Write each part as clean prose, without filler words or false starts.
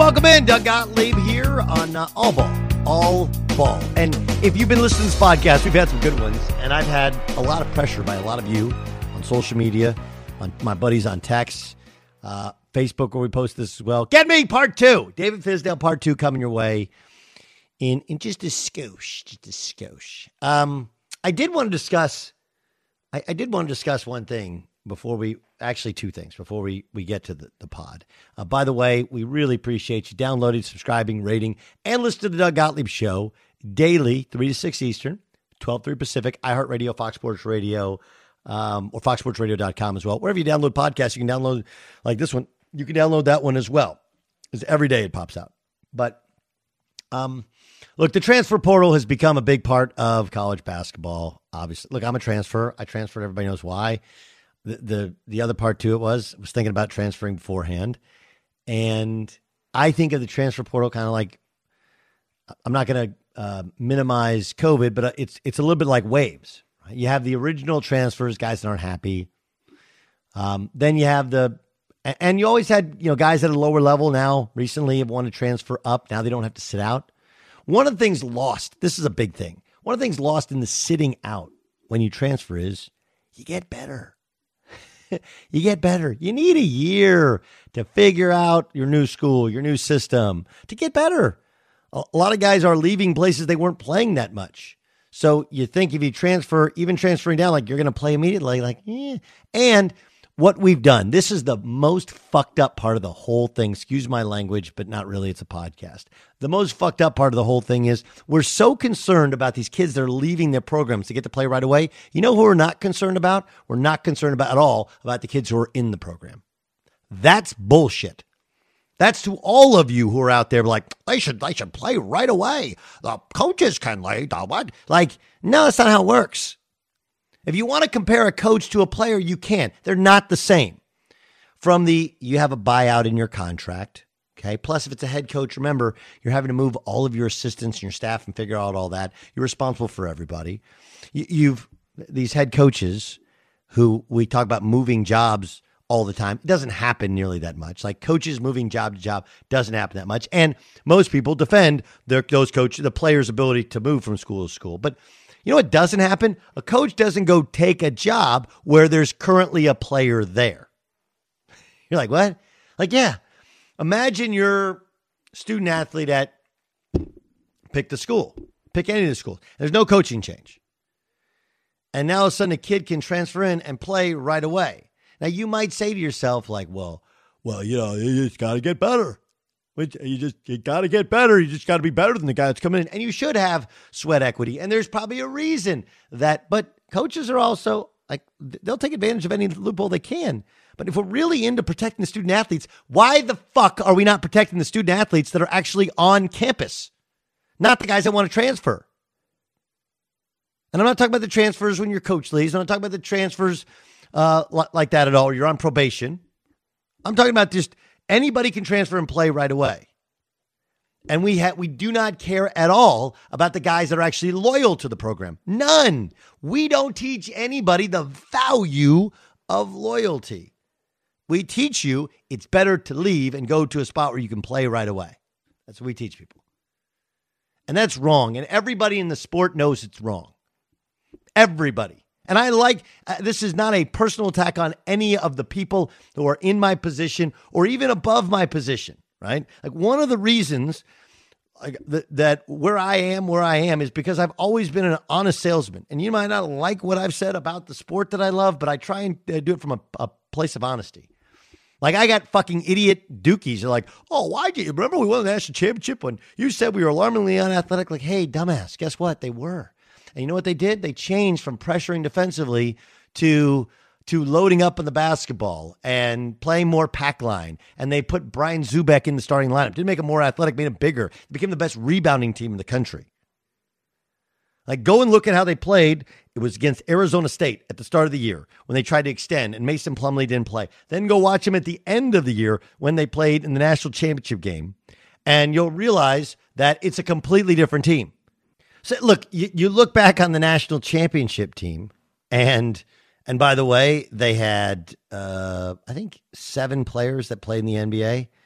welcome in. Doug Gottlieb here on All Ball. And if you've been listening to this podcast, we've had some good ones, and I've had a lot of pressure by a lot of you on social media, on my buddies on text, Facebook, where we post this as well. Get me part 2. David Fizdale part 2 coming your way in just a skosh. I did want to discuss one thing before we, actually 2 things before we get to the pod. By the way, we really appreciate you downloading, subscribing, rating, and listening to the Doug Gottlieb Show daily, 3 to 6 Eastern, 12 3 Pacific, iHeartRadio, Fox Sports Radio, or foxsportsradio.com as well. Wherever you download podcasts, you can download like this one. You can download that one as well, because every day it pops out. But look, the transfer portal has become a big part of college basketball, obviously. Look, I'm a transfer. I transferred. Everybody knows why. The other part to it was thinking about transferring beforehand. And I think of the transfer portal kind of like, I'm not going to minimize COVID, but it's a little bit like waves. Right? You have the original transfers, guys that aren't happy. Then you have and you always had, guys at a lower level now recently have wanted to transfer up. Now they don't have to sit out. One of the things lost, this is a big thing. One of the things lost in the sitting out when you transfer is you get better. You get better. You need a year to figure out your new school, your new system, to get better. A lot of guys are leaving places they weren't playing that much. So you think if you transfer, even transferring down, like you're going to play immediately, like, yeah. And what we've done, this is the most fucked up part of the whole thing. Excuse my language, but not really. It's a podcast. The most fucked up part of the whole thing is we're so concerned about these kids that are leaving their programs to get to play right away. You know who we're not concerned about? We're not concerned about at all about the kids who are in the program. That's bullshit. That's to all of you who are out there like, they should play right away. The coaches can lay the what? Like, no, that's not how it works. If you want to compare a coach to a player, you can. They're not the same. You have a buyout in your contract, okay? Plus, if it's a head coach, remember, you're having to move all of your assistants and your staff and figure out all that. You're responsible for everybody. These head coaches who we talk about moving jobs all the time. It doesn't happen nearly that much. Like coaches moving job to job doesn't happen that much. And most people defend the players' ability to move from school to school. But you know what doesn't happen? A coach doesn't go take a job where there's currently a player there. You're like, what? Like, yeah. Imagine you're a student athlete at pick any of the schools. There's no coaching change. And now all of a sudden a kid can transfer in and play right away. Now you might say to yourself like, well, you just got to get better. You got to get better. You just got to be better than the guy that's coming in. And you should have sweat equity. And there's probably a reason but coaches are also like, they'll take advantage of any loophole they can. But if we're really into protecting the student athletes, why the fuck are we not protecting the student athletes that are actually on campus? Not the guys that want to transfer. And I'm not talking about the transfers when your coach leaves. I'm not talking about the transfers like that at all. Or you're on probation. I'm talking about just anybody can transfer and play right away. And we do not care at all about the guys that are actually loyal to the program. None. We don't teach anybody the value of loyalty. We teach you it's better to leave and go to a spot where you can play right away. That's what we teach people. And that's wrong. And everybody in the sport knows it's wrong. Everybody. And this is not a personal attack on any of the people who are in my position or even above my position, right? Like one of the reasons that where I am is because I've always been an honest salesman. And you might not like what I've said about the sport that I love, but I try and do it from a place of honesty. Like I got fucking idiot dookies. They're like, oh, why did you remember we won the national championship when you said we were alarmingly unathletic? Like, hey, dumbass, guess what? They were. And you know what they did? They changed from pressuring defensively to loading up on the basketball and playing more pack line. And they put Brian Zubek in the starting lineup. Didn't make him more athletic, made him bigger. They became the best rebounding team in the country. Like, go and look at how they played. It was against Arizona State at the start of the year when they tried to extend and Mason Plumlee didn't play. Then go watch them at the end of the year when they played in the national championship game. And you'll realize that it's a completely different team. So look, you look back on the national championship team, and by the way, they had, I think, 7 players that played in the NBA.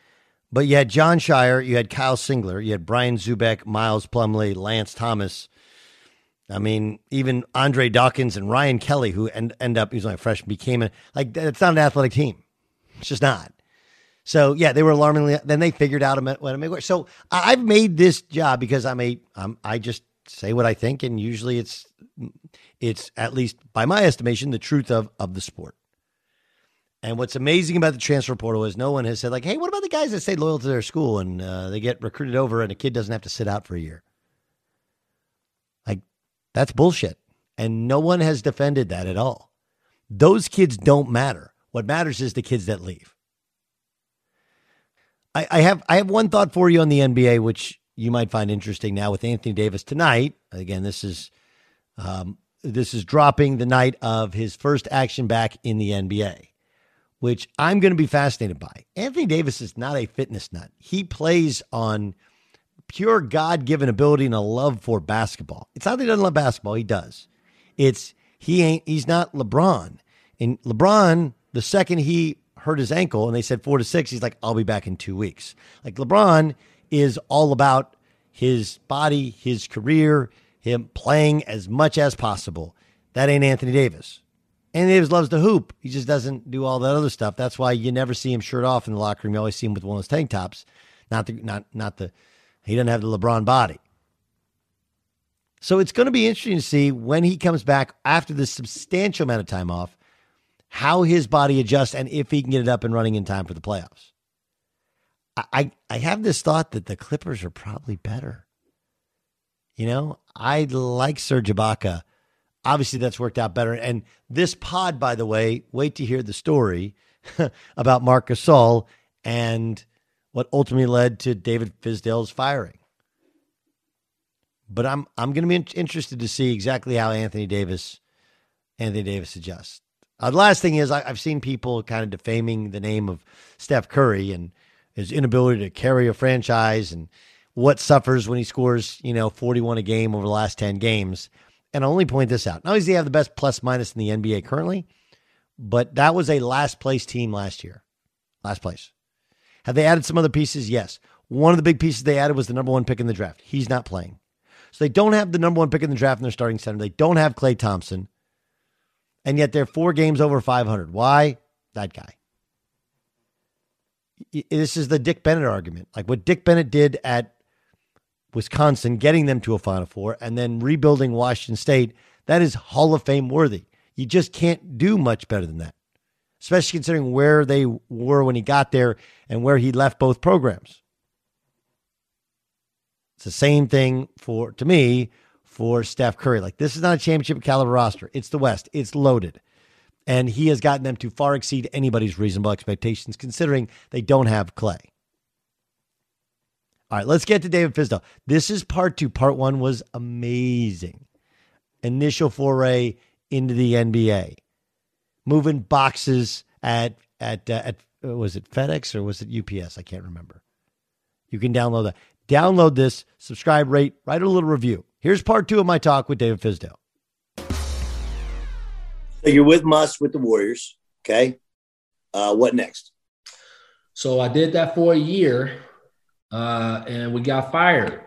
But you had John Shire, you had Kyle Singler, you had Brian Zubek, Miles Plumlee, Lance Thomas. I mean, even Andre Dawkins and Ryan Kelly, who end up, he was like a freshman, it's not an athletic team. It's just not. So yeah, they were alarmingly. Then they figured out what to make work. So I've made this job because I just say what I think, and usually it's at least by my estimation the truth of the sport. And what's amazing about the transfer portal is no one has said like, hey, what about the guys that stay loyal to their school and they get recruited over and a kid doesn't have to sit out for a year? Like, that's bullshit. And no one has defended that at all. Those kids don't matter. What matters is the kids that leave. I have one thought for you on the NBA, which you might find interesting now with Anthony Davis tonight. Again, this is dropping the night of his first action back in the NBA, which I'm going to be fascinated by. Anthony Davis is not a fitness nut. He plays on pure God-given ability and a love for basketball. It's not that he doesn't love basketball. He does. He's not LeBron. And LeBron, the second he hurt his ankle and they said 4 to 6, he's like, I'll be back in 2 weeks. Like, LeBron is all about his body, his career, him playing as much as possible. That ain't Anthony Davis. Anthony Davis loves to hoop. He just doesn't do all that other stuff. That's why you never see him shirt off in the locker room. You always see him with one of those tank tops. He doesn't have the LeBron body. So it's going to be interesting to see when he comes back after this substantial amount of time off, how his body adjusts and if he can get it up and running in time for the playoffs. I have this thought that the Clippers are probably better. You know, I like Serge Ibaka. Obviously, that's worked out better. And this pod, by the way, wait to hear the story about Marc Gasol and what ultimately led to David Fizdale's firing. But I'm going to be interested to see exactly how Anthony Davis adjusts. The last thing is I've seen people kind of defaming the name of Steph Curry and his inability to carry a franchise and what suffers when he scores, 41 a game over the last 10 games. And I'll only point this out. Not only does he have the best plus minus in the NBA currently, but that was a last place team last year. Last place. Have they added some other pieces? Yes. One of the big pieces they added was the number 1 pick in the draft. He's not playing. So they don't have the number 1 pick in the draft in their starting center. They don't have Klay Thompson. And yet they're 4 games over 500. Why? That guy. This is the Dick Bennett argument. Like what Dick Bennett did at Wisconsin, getting them to a Final Four, and then rebuilding Washington State, that is Hall of Fame worthy. You just can't do much better than that, especially considering where they were when he got there and where he left both programs. It's the same thing for Steph Curry. Like, this is not a championship caliber roster. It's the West. It's loaded. And he has gotten them to far exceed anybody's reasonable expectations, considering they don't have Klay. All right, let's get to David Fizdale. This is part 2. Part 1 was amazing. Initial foray into the NBA. Moving boxes at was it FedEx or was it UPS? I can't remember. You can download that. Download this, subscribe, rate, write a little review. Here's part 2 of my talk with David Fizdale. So you're with Muss with the Warriors, okay? What next? So I did that for a year, and we got fired.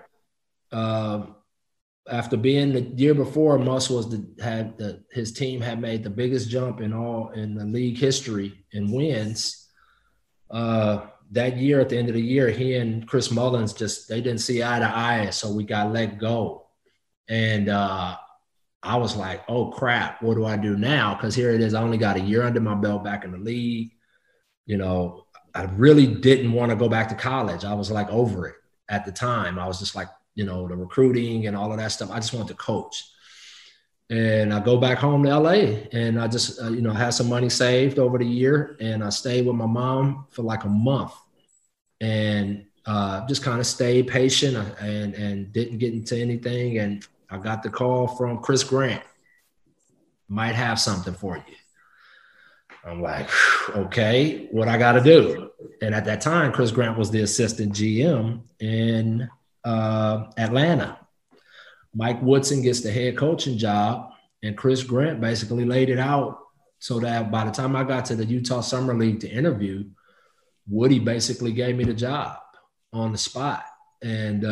After being the year before, Muss his team had made the biggest jump in the league history in wins. That year, at the end of the year, he and Chris Mullins they didn't see eye to eye, so we got let go. And I was like, oh, crap, what do I do now? Because here it is, I only got a year under my belt back in the league. I really didn't want to go back to college. I was like over it at the time. I was just like, the recruiting and all of that stuff. I just wanted to coach. And I go back home to LA and I just, had some money saved over the year. And I stayed with my mom for like a month and just kind of stayed patient and didn't get into anything. And I got the call from Chris Grant. Might have something for you. I'm like, okay, what I got to do? And at that time, Chris Grant was the assistant GM in Atlanta. Mike Woodson gets the head coaching job, and Chris Grant basically laid it out so that by the time I got to the Utah Summer League to interview, Woody basically gave me the job on the spot. And,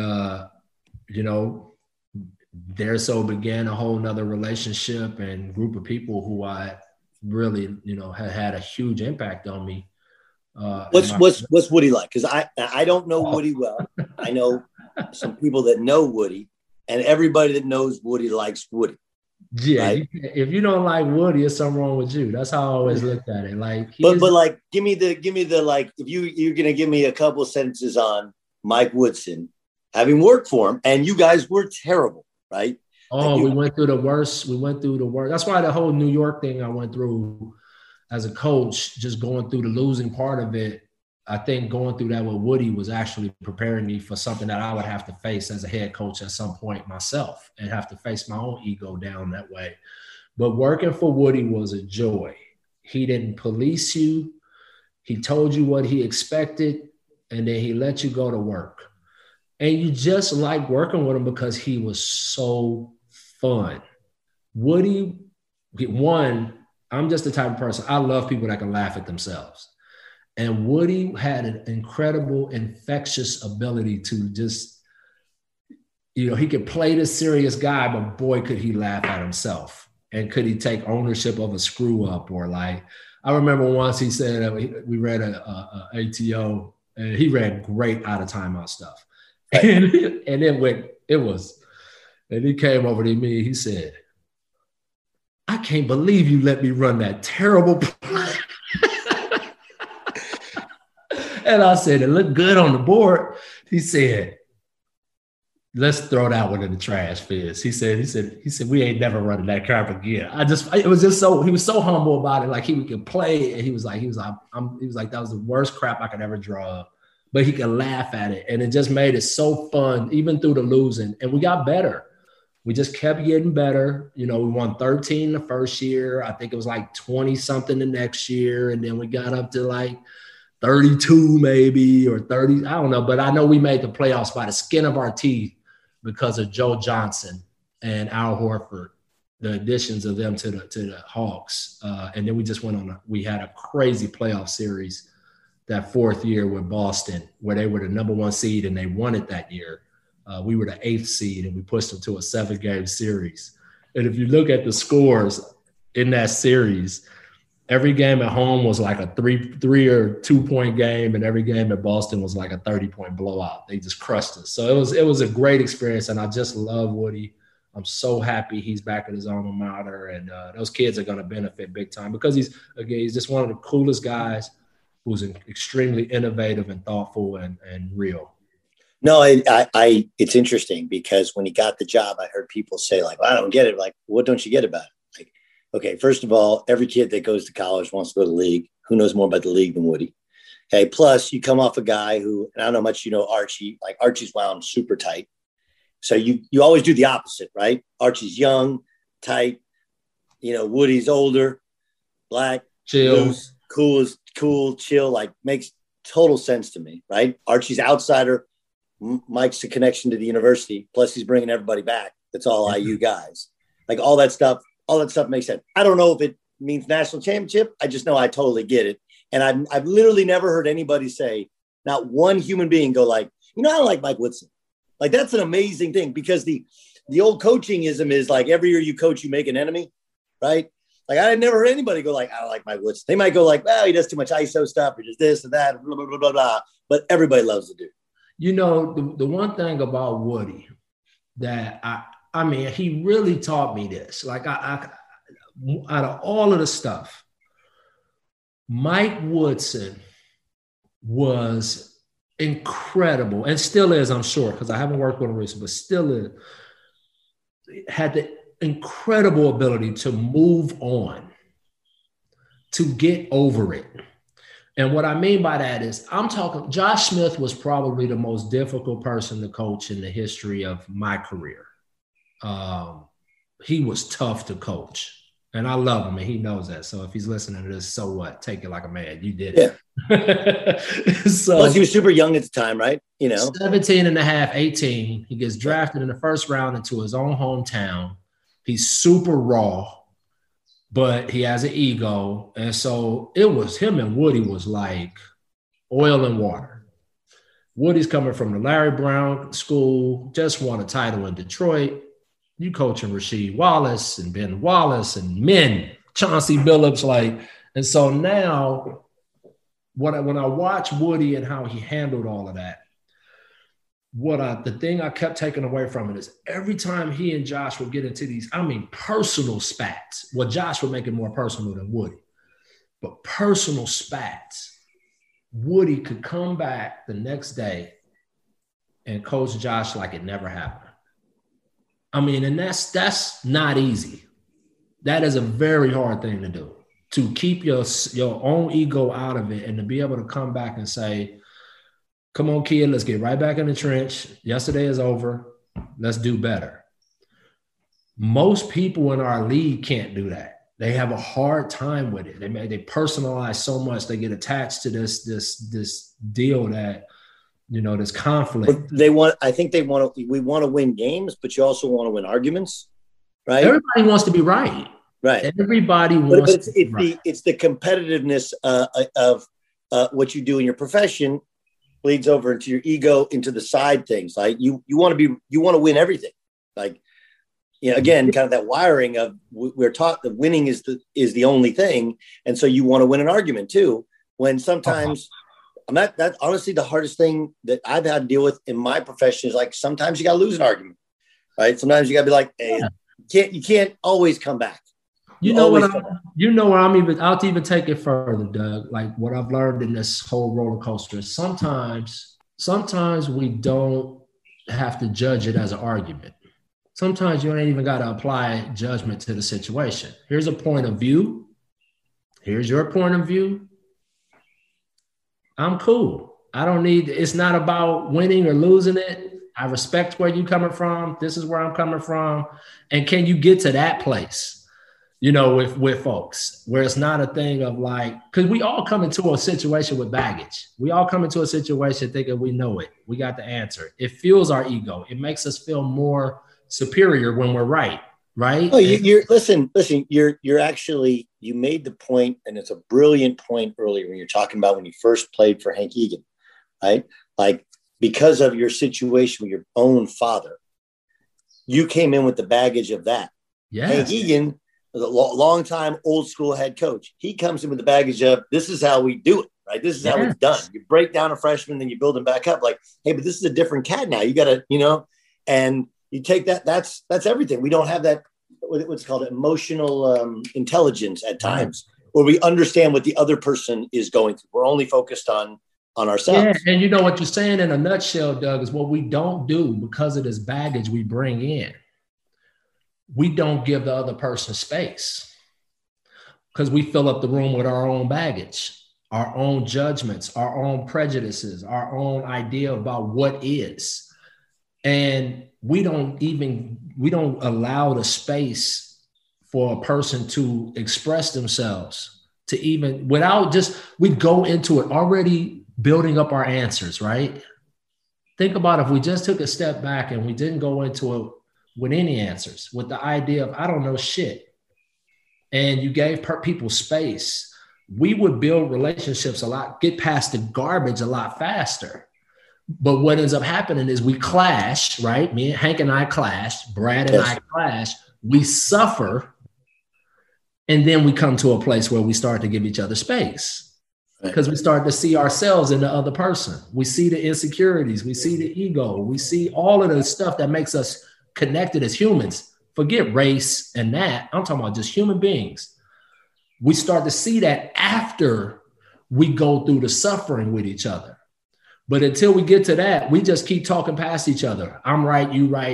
there so began a whole nother relationship and group of people who I really, had a huge impact on me. What's Woody like? Because I don't know Woody well. I know some people that know Woody, and everybody that knows Woody likes Woody. Yeah, right? If you don't like Woody, it's something wrong with you. That's how I always looked at it. Like, but like, give me the like. If you're gonna give me a couple of sentences on Mike Woodson, having worked for him, and you guys were terrible, right? Oh, we went through the worst. That's why the whole New York thing I went through as a coach, just going through the losing part of it. I think going through that with Woody was actually preparing me for something that I would have to face as a head coach at some point myself, and have to face my own ego down that way. But working for Woody was a joy. He didn't police you. He told you what he expected, and then he let you go to work. And you just like working with him because he was so fun. Woody, one, I'm just the type of person, I love people that can laugh at themselves. And Woody had an incredible, infectious ability to just, he could play the serious guy, but boy, could he laugh at himself. And could he take ownership of a screw up, or like, I remember once he said, we read a ATO, and he read great out of timeout stuff. And and he came over to me, he said, I can't believe you let me run that terrible play. And I said, it looked good on the board. He said, let's throw that one in the trash, Fizz. He said, we ain't never running that crap again. He was so humble about it. Like, he could play, and he was like, that was the worst crap I could ever draw up. But he could laugh at it. And it just made it so fun, even through the losing. And we got better. We just kept getting better. We won 13 the first year. I think it was like 20 something the next year. And then we got up to like 32 maybe, or 30. I don't know. But I know we made the playoffs by the skin of our teeth because of Joe Johnson and Al Horford, the additions of them to the Hawks. And then we just we had a crazy playoff series that fourth year with Boston, where they were the number 1 seed and they won it that year. We were the 8th seed, and we pushed them to a 7-game series. And if you look at the scores in that series, every game at home was like a 3 or 2 point game, and every game at Boston was like a 30-point blowout. They just crushed us. So it was a great experience, and I just love Woody. I'm so happy he's back at his alma mater, and those kids are going to benefit big time because he's just one of the coolest guys who's extremely innovative and thoughtful and real. No, it's interesting because when he got the job, I heard people say, like, well, I don't get it. Like, what don't you get about it? Like, okay, first of all, every kid that goes to college wants to go to the league. Who knows more about the league than Woody? Okay, plus you come off a guy who, and I don't know much, Archie. Like, Archie's wound super tight. So you always do the opposite, right? Archie's young, tight. Woody's older, black, chill, loose, cool, chill. Like, makes total sense to me, right? Archie's outsider. Mike's the connection to the university. Plus, he's bringing everybody back. That's all IU guys. Like, all that stuff makes sense. I don't know if it means national championship. I just know I totally get it. And I've literally never heard anybody say, not one human being go like, I don't like Mike Woodson. Like, that's an amazing thing, because the old coachingism is like, every year you coach, you make an enemy, right? Like, I had never heard anybody go like, I don't like Mike Woodson. They might go like, well, he does too much ISO stuff, or just this and that, blah, blah, blah, blah, blah. But everybody loves the dude. The one thing about Woody that I mean, he really taught me this. Like, I out of all of the stuff, Mike Woodson was incredible, and still is, I'm sure, because I haven't worked with him recently, but still is, had the incredible ability to move on, to get over it. And what I mean by that is, I'm talking, Josh Smith was probably the most difficult person to coach in the history of my career. He was tough to coach, and I love him, and he knows that. So if he's listening to this, so what? Take it like a man. You did it. Yeah. So, plus, he was super young at the time, right? 17 and a half, 18. He gets drafted in the first round into his own hometown. He's super raw, but he has an ego. And so it was him and Woody was like oil and water. Woody's coming from the Larry Brown school, just won a title in Detroit. You coaching Rasheed Wallace and Ben Wallace and men, Chauncey Billups, and so now when I watch Woody and how he handled all of that, the thing I kept taking away from it is every time he and Josh would get into these, personal spats. Well, Josh would make it more personal than Woody, but personal spats. Woody could come back the next day and coach Josh like it never happened. And that's not easy. That is a very hard thing to do, to keep your own ego out of it and to be able to come back and say, come on, kid, let's get right back in the trench. Yesterday is over. Let's do better. Most people in our league can't do that. They have a hard time with it. They personalize so much. They get attached to this deal that, this conflict. We want to win games, but you also want to win arguments, right? Everybody wants to be right. Right. Everybody wants to be right. It's the competitiveness of what you do in your profession bleeds over into your ego, into the side things. Like you want to win everything. Like, again, kind of that wiring of we're taught that winning is the only thing. And so you want to win an argument too, when sometimes that's honestly the hardest thing that I've had to deal with in my profession is like, sometimes you got to lose an argument, right? Sometimes you got to be like, hey, you can't always come back. I'll even take it further, Doug. Like what I've learned in this whole roller coaster is sometimes we don't have to judge it as an argument. Sometimes you ain't even got to apply judgment to the situation. Here's a point of view. Here's your point of view. I'm cool. It's not about winning or losing it. I respect where you're coming from. This is where I'm coming from. And can you get to that place? With folks, where it's not a thing of like, because we all come into a situation with baggage. We all come into a situation thinking we know it. We got the answer. It fuels our ego. It makes us feel more superior when we're right. Oh, listen. You're actually, you made the point, and it's a brilliant point earlier when you're talking about when you first played for Hank Egan, right? Like because of your situation with your own father, you came in with the baggage of that. Yeah, Hank Egan, the long-time old school head coach, he comes in with the baggage of this is how we do it, right? This is how it's done. You break down a freshman, then you build him back up. Like, hey, but this is a different cat now. You got to, and you take that. That's everything. We don't have that. What's called emotional intelligence at times, where we understand what the other person is going through. We're only focused on ourselves. Yeah, and what you're saying in a nutshell, Doug, is what we don't do because of this baggage we bring in. We don't give the other person space because we fill up the room with our own baggage, our own judgments, our own prejudices, our own idea about what is. And we don't allow the space for a person to express themselves, to even we go into it already building up our answers, right? Think about if we just took a step back and we didn't go into it with any answers, with the idea of, I don't know shit. And you gave people space, we would build relationships get past the garbage a lot faster. But what ends up happening is we clash, right? Hank and I clash, Brad and I clash, we suffer. And then we come to a place where we start to give each other space because we start to see ourselves in the other person. We see the insecurities, we see the ego, we see all of the stuff that makes us connected as humans. Forget race and that. I'm talking about just human beings. We start to see that after we go through the suffering with each other. But until we get to that, we just keep talking past each other. I'm right, you right,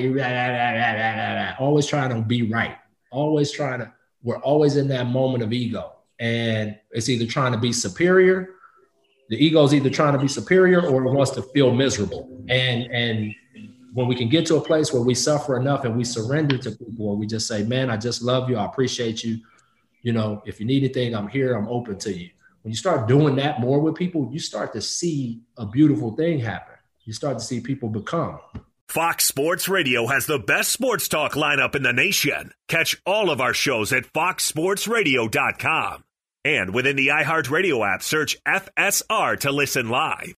always trying to be right. We're always in that moment of ego. And it's either trying to be superior. The ego is either trying to be superior or it wants to feel miserable. And when we can get to a place where we suffer enough and we surrender to people, where we just say, man, I just love you. I appreciate you. If you need anything, I'm here. I'm open to you. When you start doing that more with people, you start to see a beautiful thing happen. You start to see people become. Fox Sports Radio has the best sports talk lineup in the nation. Catch all of our shows at foxsportsradio.com. And within the iHeartRadio app, search FSR to listen live.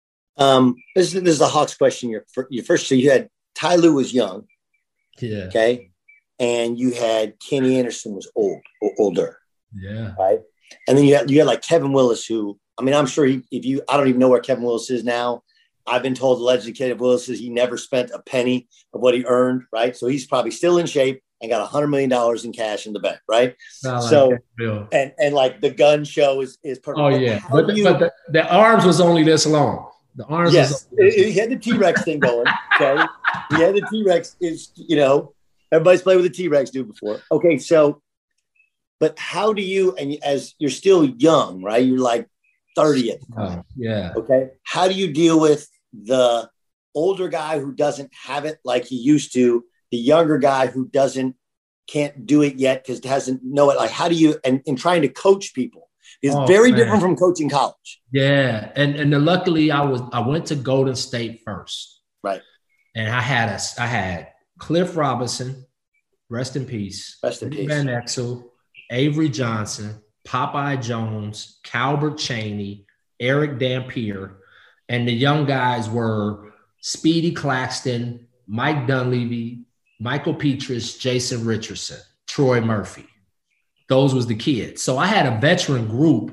This is the Hawks question. Your first, so you had Ty Lue was young. Yeah. Okay. And you had Kenny Anderson was older. Yeah. Right. And then you had like Kevin Willis, who, I mean, I'm sure I don't even know where Kevin Willis is now. I've been told the legend Kevin Willis is he never spent a penny of what he earned. Right. So he's probably still in shape and got $100 million in cash in the bank. Right. So, and like the gun show is perfect. Oh yeah. But the arms was only this long. The arms. Yes. He had the T-Rex thing going. Okay. He had the T-Rex is, everybody's played with the T-Rex dude before. Okay. So, but how do you, and as you're still young, right? You're like 30 at the time. Yeah. Okay. How do you deal with the older guy who doesn't have it like he used to, the younger guy who can't do it yet because doesn't know it? Like, how do you, and trying to coach people is very different from coaching college. Yeah. And luckily I went to Golden State first. Right. And I had Cliff Robinson, rest in peace. Rest in peace. Van Exel, Avery Johnson, Popeye Jones, Calbert Chaney, Eric Dampier, and the young guys were Speedy Claxton, Mike Dunleavy, Michael Petrus, Jason Richardson, Troy Murphy. Those was the kids. So I had a veteran group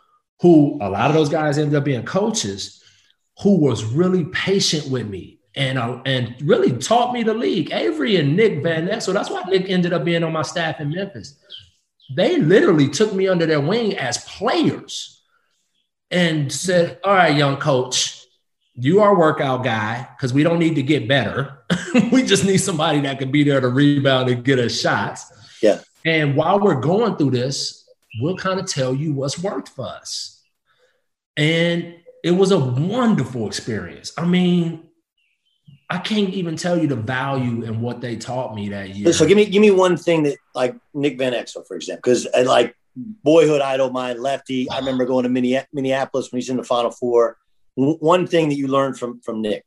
who a lot of those guys ended up being coaches who was really patient with me and really taught me the league. Avery and Nick Van Exel, that's why Nick ended up being on my staff in Memphis. They literally took me under their wing as players and said, all right, young coach, you are a workout guy because we don't need to get better. We just need somebody that can be there to rebound and get us shots. Yeah. And while we're going through this, we'll kind of tell you what's worked for us. And it was a wonderful experience. I mean, I can't even tell you the value in what they taught me that year. So give me one thing that, like Nick Van Exel, for example, because like boyhood idol of mine, Lefty. I remember going to Minneapolis when he's in the Final Four. One thing that you learned from Nick.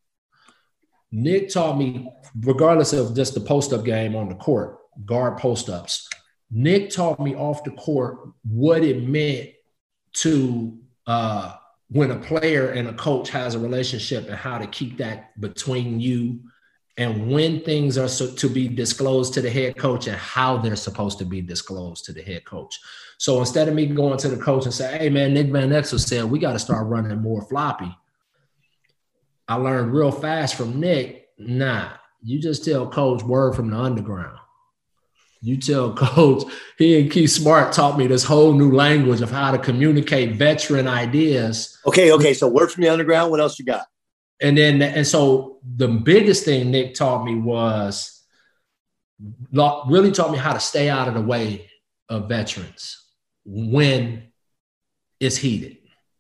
Nick taught me, regardless of just the post-up game on the court, guard post-ups, Nick taught me off the court what it meant to when a player and a coach has a relationship and how to keep that between you and when things are to be disclosed to the head coach and how they're supposed to be disclosed to the head coach. So instead of me going to the coach and say, hey, man, Nick Van Exel said we got to start running more floppy, I learned real fast from Nick, nah, you just tell coach word from the underground. You tell coach, he and Keith Smart taught me this whole new language of how to communicate veteran ideas. Okay. So word from the underground, what else you got? And so the biggest thing Nick taught me was really taught me how to stay out of the way of veterans when it's heated.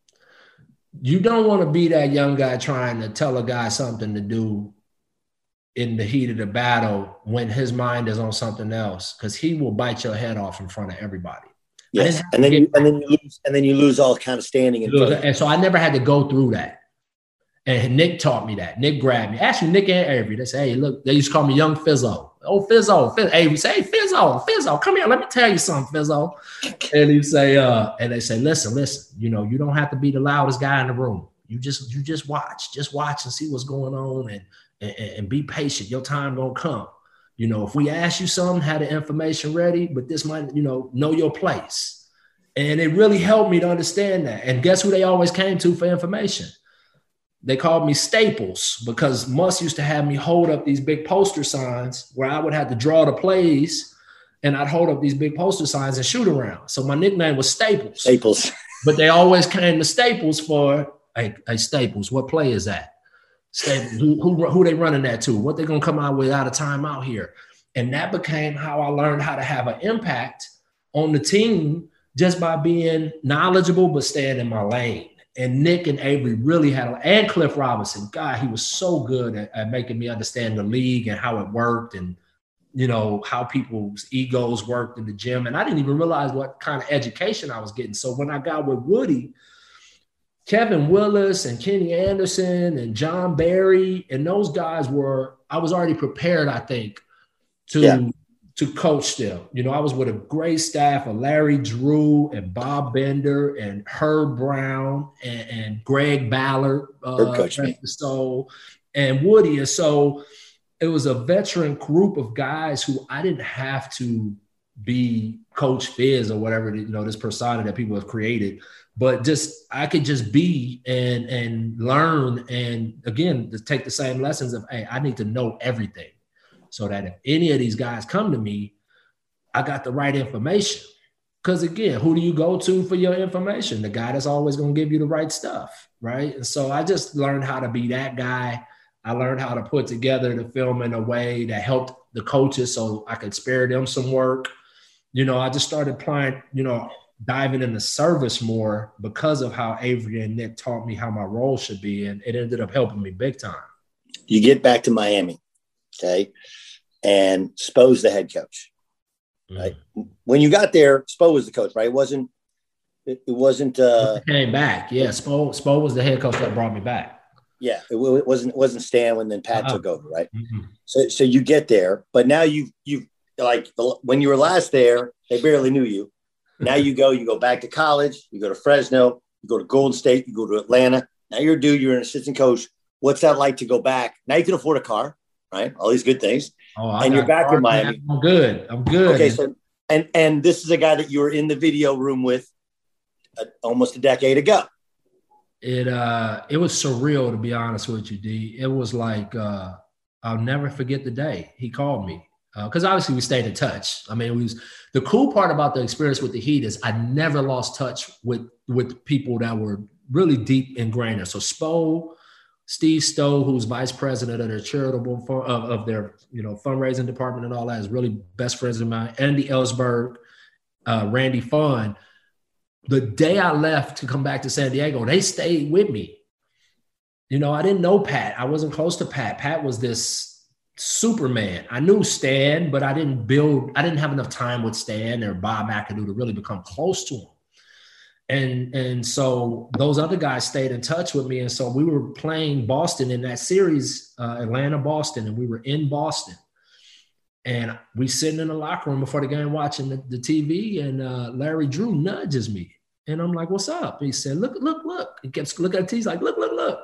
You don't want to be that young guy trying to tell a guy something to do in the heat of the battle when his mind is on something else, because he will bite your head off in front of everybody. Yes, and then you lose all kind of standing. And so I never had to go through that. And Nick taught me that. Nick grabbed me. Actually, Nick and Avery, they say, hey, look, they used to call me Young Fizzo. Oh, Fizzo. Avery say, hey, Fizzo, come here. Let me tell you something, Fizzo. And he say, and they say, listen, you don't have to be the loudest guy in the room. You just watch. Just watch and see what's going on and be patient. Your time gonna come. If we ask you something, have the information ready, but this might, know your place. And it really helped me to understand that. And guess who they always came to for information? They called me Staples, because Muss used to have me hold up these big poster signs where I would have to draw the plays and I'd hold up these big poster signs and shoot around. So my nickname was Staples. Staples. But they always came to Staples for, hey Staples, what play is that? Staples, who they running that to? What they going to come out with out of timeout here? And that became how I learned how to have an impact on the team, just by being knowledgeable but staying in my lane. And Nick and Avery really and Cliff Robinson, God, he was so good at making me understand the league and how it worked and, how people's egos worked in the gym. And I didn't even realize what kind of education I was getting. So when I got with Woody, Kevin Willis and Kenny Anderson and John Barry and those guys I was already prepared, I think, to to coach them. You know, I was with a great staff of Larry Drew and Bob Bender and Herb Brown and Greg Ballard, so, and Woody. And so it was a veteran group of guys who I didn't have to be Coach Fizz or whatever, you know, this persona that people have created, but just I could just be and learn, and again to take the same lessons of, hey, I need to know everything so that if any of these guys come to me, I got the right information. Because again, who do you go to for your information? The guy that's always going to give you the right stuff, right? And so I just learned how to be that guy. I learned how to put together the film in a way that helped the coaches so I could spare them some work. You know, I just started applying, you know, diving into service more because of how Avery and Nick taught me how my role should be. And it ended up helping me big time. You get back to Miami, okay? And Spo's the head coach, right? When you got there, Spo was the coach, right? It wasn't. Came back, yeah. Spo was the head coach that brought me back. Yeah, it wasn't Stan when then Pat took over, right? Mm-hmm. So you get there, but now you like when you were last there, they barely knew you. Now you go back to college, you go to Fresno, you go to Golden State, you go to Atlanta. Now you're an assistant coach. What's that like to go back? Now you can afford a car, right? All these good things. And you're back in Miami. I'm good. Okay, so and this is a guy that you were in the video room with almost a decade ago. It was surreal, to be honest with you, D. It was like I'll never forget the day he called me, because obviously we stayed in touch. I mean, it was the cool part about the experience with the Heat is I never lost touch with people that were really deep ingrained. So Steve Stowe, who's vice president of their charitable of their fundraising department and all that, is really best friends of mine. Andy Ellsberg, Randy Funn. The day I left to come back to San Diego, they stayed with me. You know, I didn't know Pat. I wasn't close to Pat. Pat was this Superman. I knew Stan, but I didn't have enough time with Stan or Bob McAdoo to really become close to him. And so those other guys stayed in touch with me. And so we were playing Boston in that series, Atlanta-Boston, and we were in Boston. And we sitting in the locker room before the game watching the TV, and Larry Drew nudges me. And I'm like, what's up? He said, look. He kept looking at the TV. He's like, look.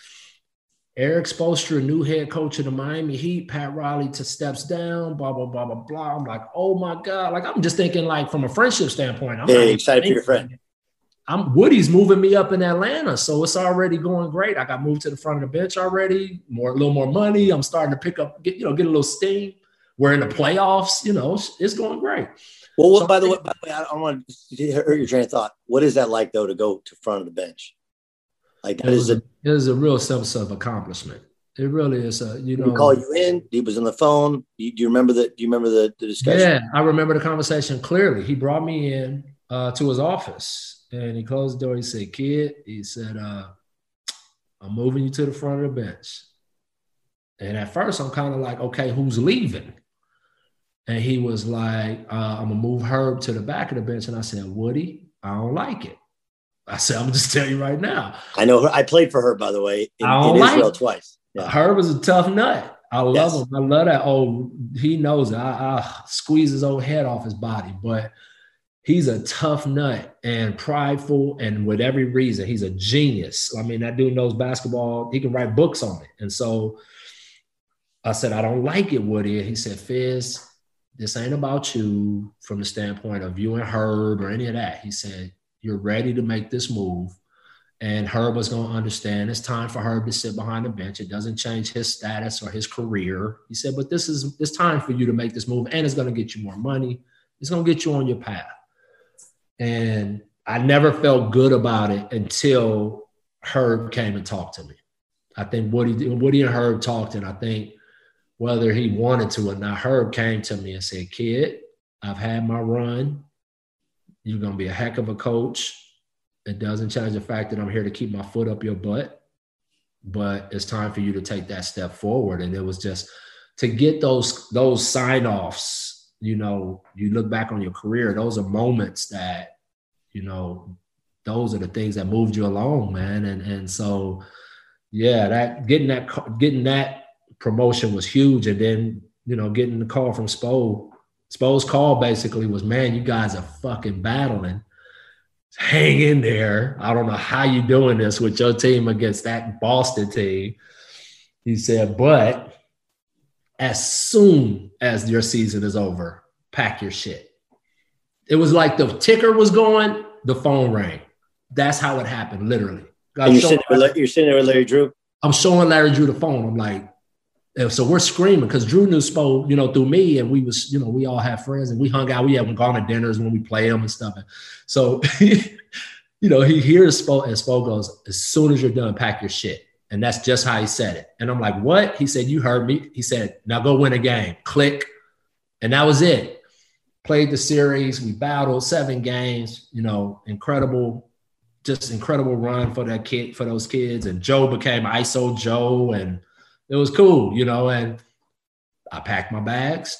Eric Spoelstra, new head coach of the Miami Heat. Pat Riley steps down, blah, blah, blah, blah, blah. I'm like, oh, my God. Like, I'm just thinking, like, from a friendship standpoint. I'm excited for your friend. Woody's moving me up in Atlanta, so it's already going great. I got moved to the front of the bench already, a little more money. I'm starting to pick up, get a little steam. We're in the playoffs, it's going great. Well, by the way, I don't want to hurt your train of thought. What is that like, though, to go to front of the bench? Like, it is a real sense of accomplishment. It really is. Did he call you in? He was on the phone. Do you remember the discussion? Yeah, I remember the conversation clearly. He brought me in to his office. And he closed the door. He said, kid, he said, I'm moving you to the front of the bench. And at first I'm kind of like, okay, who's leaving? And he was like, I'm going to move Herb to the back of the bench. And I said, Woody, I don't like it. I said, I'm going to just tell you right now. I know her. I played for her, by the way, in Israel twice. Yeah. Herb is a tough nut. I love him. I love that. Oh, he knows it. I squeeze his old head off his body. But he's a tough nut and prideful, and with every reason. He's a genius. I mean, that dude knows basketball. He can write books on it. And so I said, I don't like it, Woody. And he said, Fizz, this ain't about you from the standpoint of you and Herb or any of that. He said, you're ready to make this move. And Herb was going to understand it's time for Herb to sit behind the bench. It doesn't change his status or his career. He said, but it's time for you to make this move, and it's going to get you more money. It's going to get you on your path. And I never felt good about it until Herb came and talked to me. I think Woody and Herb talked, and I think whether he wanted to or not, Herb came to me and said, kid, I've had my run. You're going to be a heck of a coach. It doesn't change the fact that I'm here to keep my foot up your butt, but it's time for you to take that step forward. And it was just to get those sign-offs. You look back on your career, those are moments that, those are the things that moved you along, man. And so, yeah, getting that promotion was huge. And then, getting the call from Spo Spo's call basically was, man, you guys are fucking battling. Hang in there. I don't know how you doing this with your team against that Boston team. He said, but as soon as your season is over, pack your shit. It was like the ticker was going, the phone rang. That's how it happened, literally. And you're sitting there with Larry Drew? I'm showing Larry Drew the phone. I'm like, so we're screaming because Drew knew Spo, through me, and we was, we all have friends and we hung out. We haven't gone to dinners when we play them and stuff. And so, he hears Spo, and Spo goes, as soon as you're done, pack your shit. And that's just how he said it. And I'm like, what? He said, you heard me. He said, now go win a game. Click. And that was it. Played the series. We battled 7 games, incredible run for those kids. And Joe became ISO Joe, and it was cool, and I packed my bags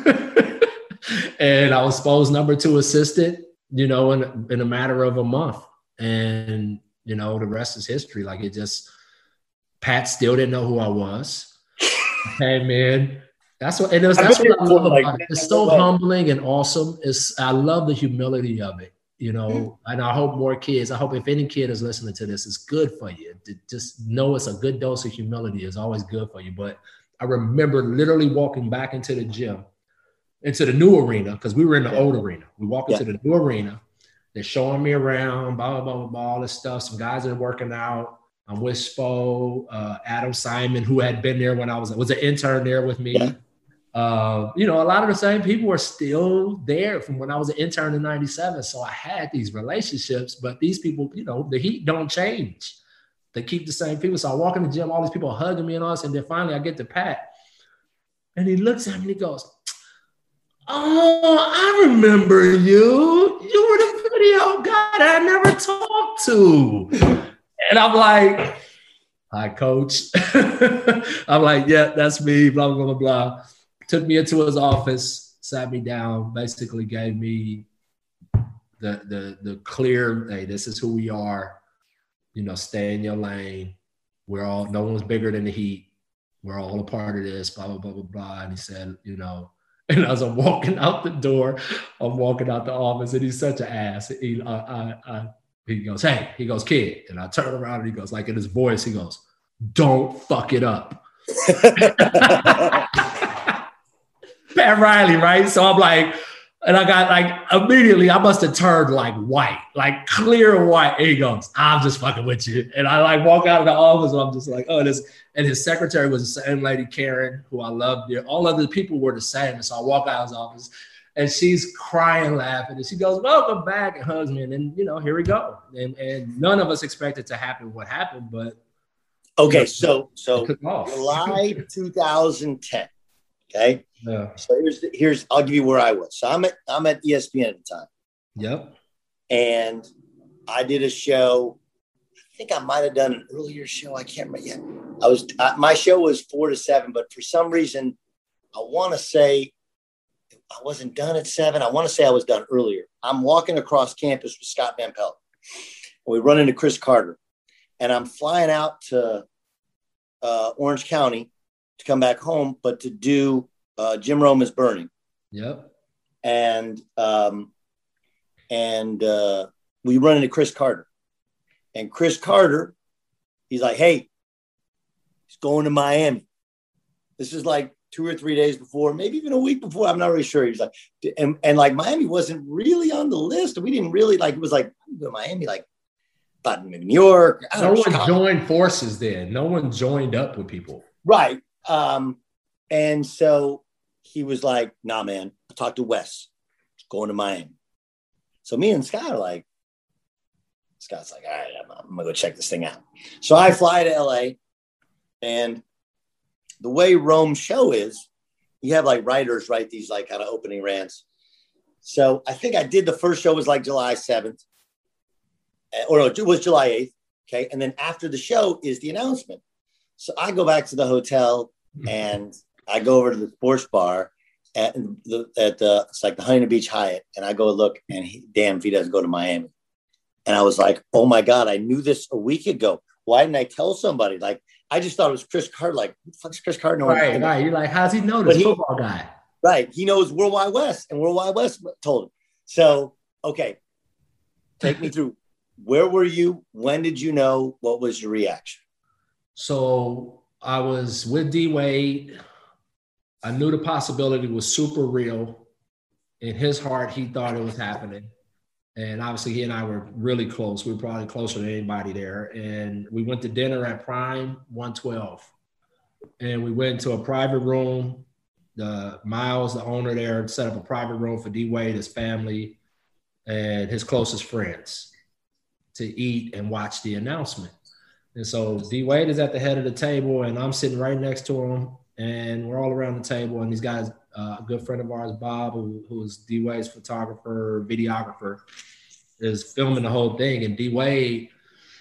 and I was Spo's number 2 assistant, in a matter of a month. And, the rest is history. Like, it just, Pat still didn't know who I was. I came in. That's what I love about it. It's so humbling and awesome. I love the humility of it, and I hope if any kid is listening to this, it's good for you. Just know it's a good dose of humility is always good for you. But I remember literally walking back into the gym, into the new arena, because we were in the old arena. We walk into the new arena. They're showing me around, blah, blah, blah, blah, blah, all this stuff. Some guys are working out. I'm with Spo, Adam Simon, who had been there when I was an intern there with me. Yeah. A lot of the same people were still there from when I was an intern in 97. So I had these relationships, but these people, the heat don't change. They keep the same people. So I walk in the gym, all these people hugging me and all this. And then finally I get to Pat. And he looks at me and he goes, oh, I remember you. You were the video guy that I never talked to. And I'm like, hi, coach. I'm like, yeah, that's me, blah, blah, blah, blah. Took me into his office, sat me down, basically gave me the clear, hey, this is who we are. Stay in your lane. No one's bigger than the Heat. We're all a part of this, blah, blah, blah, blah, blah. And he said, and as I'm walking out the door, I'm walking out the office, and he's such an ass. He goes, hey, he goes, kid. And I turn around and he goes, like in his voice, he goes, don't fuck it up. Pat Riley, right? So I'm like, and I got like, immediately I must have turned like white, like clear white. And he goes, I'm just fucking with you. And I like walk out of the office and I'm just like, oh, this. And his secretary was the same lady, Karen, who I loved. All of the people were the same. And so I walk out of his office and she's crying, laughing. And she goes, welcome back, and hugs me. And then, here we go. And none of us expected to happen what happened, but. Okay, so July 2010. Okay. Yeah. So here's I'll give you where I was. So I'm at ESPN at the time. Yep. And I did a show. I think I might have done an earlier show. I can't remember yet. My show was 4 to 7, but for some reason, I want to say I wasn't done at 7. I want to say I was done earlier. I'm walking across campus with Scott Van Pelt. We run into Chris Carter, and I'm flying out to Orange County to come back home, but to do Jim Rome is Burning. Yep. And we run into Chris Carter. And Chris Carter, he's like, hey, he's going to Miami. This is like 2 or 3 days before, maybe even a week before. I'm not really sure. He was like, and like Miami wasn't really on the list. We didn't really like, it was like, I'm going to Miami, like, thought New York. No one joined forces then. No one joined up with people. Right. And so he was like, nah, man, I talked to Wes. He's going to Miami. So me and Scott are like, Scott's like, all right, I'm going to go check this thing out. So I fly to LA, and the way Rome's show is, you have like writers write these like kind of opening rants. So I think I did the first show was like July 7th. Or no, it was July 8th. Okay. And then after the show is the announcement. So I go back to the hotel and I go over to the sports bar at it's like the Huntington Beach Hyatt. And I go look, and damn, if he doesn't go to Miami. And I was like, oh my God, I knew this a week ago. Why didn't I tell somebody? Like, I just thought it was Chris Carter. Like, who the fuck's Chris Carter? Right. You're like, how's he know this football guy? Right. He knows World Wide West, and World Wide West told him. So, okay, take me through. Where were you? When did you know? What was your reaction? So I was with D Wade. I knew the possibility was super real. In his heart, he thought it was happening. And obviously, he and I were really close. We were probably closer than anybody there. And we went to dinner at Prime 112. And we went to a private room. Miles, the owner there, set up a private room for D Wade, his family, and his closest friends to eat and watch the announcement. And so D Wade is at the head of the table, and I'm sitting right next to him, and we're all around the table. And these guys, a good friend of ours, Bob, who is D Wade's photographer, videographer, is filming the whole thing. And D Wade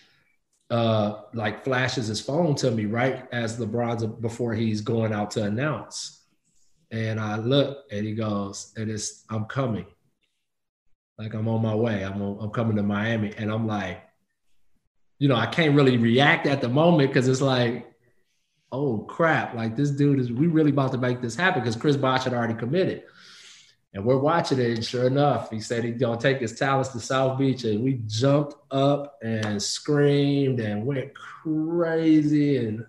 like flashes his phone to me right as LeBron's before he's going out to announce. And I look, and he goes, and I'm coming. Like, I'm on my way. I'm coming to Miami. And I'm like, I can't really react at the moment because it's like, oh, crap. Like, this dude we really about to make this happen because Chris Bosh had already committed. And we're watching it, and sure enough, he said he's going to take his talents to South Beach. And we jumped up and screamed and went crazy. And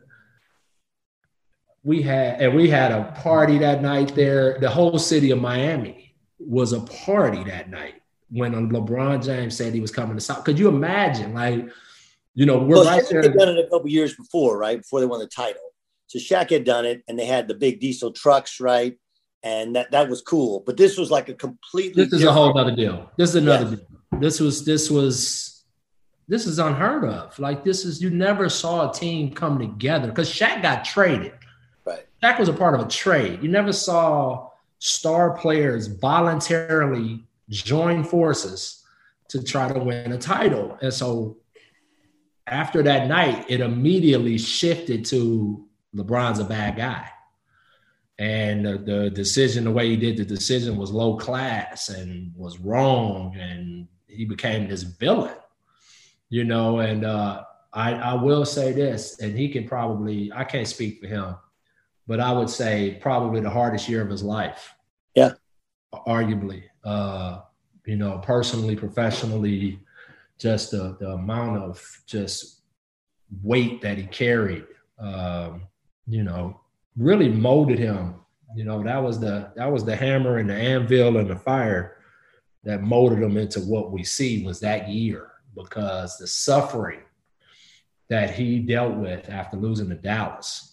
we had a party that night there. The whole city of Miami was a party that night when LeBron James said he was coming to South. Could you imagine? Like, we're right there. Shaq had done it a couple years before, right? Before they won the title. So Shaq had done it, and they had the big diesel trucks, right? And that was cool. But this was like a completely This is a whole other deal. This is another deal. This is unheard of. Like, you never saw a team come together because Shaq got traded. Right. Shaq was a part of a trade. You never saw star players voluntarily join forces to try to win a title. And so after that night, it immediately shifted to LeBron's a bad guy. And the decision, the way he did the decision was low class and was wrong. And he became this villain, and I will say this, and he can probably, I can't speak for him, but I would say probably the hardest year of his life. Yeah. Arguably, personally, professionally, just the amount of just weight that he carried, really molded him. That was the hammer and the anvil and the fire that molded him into what we see was that year, because the suffering that he dealt with after losing to Dallas,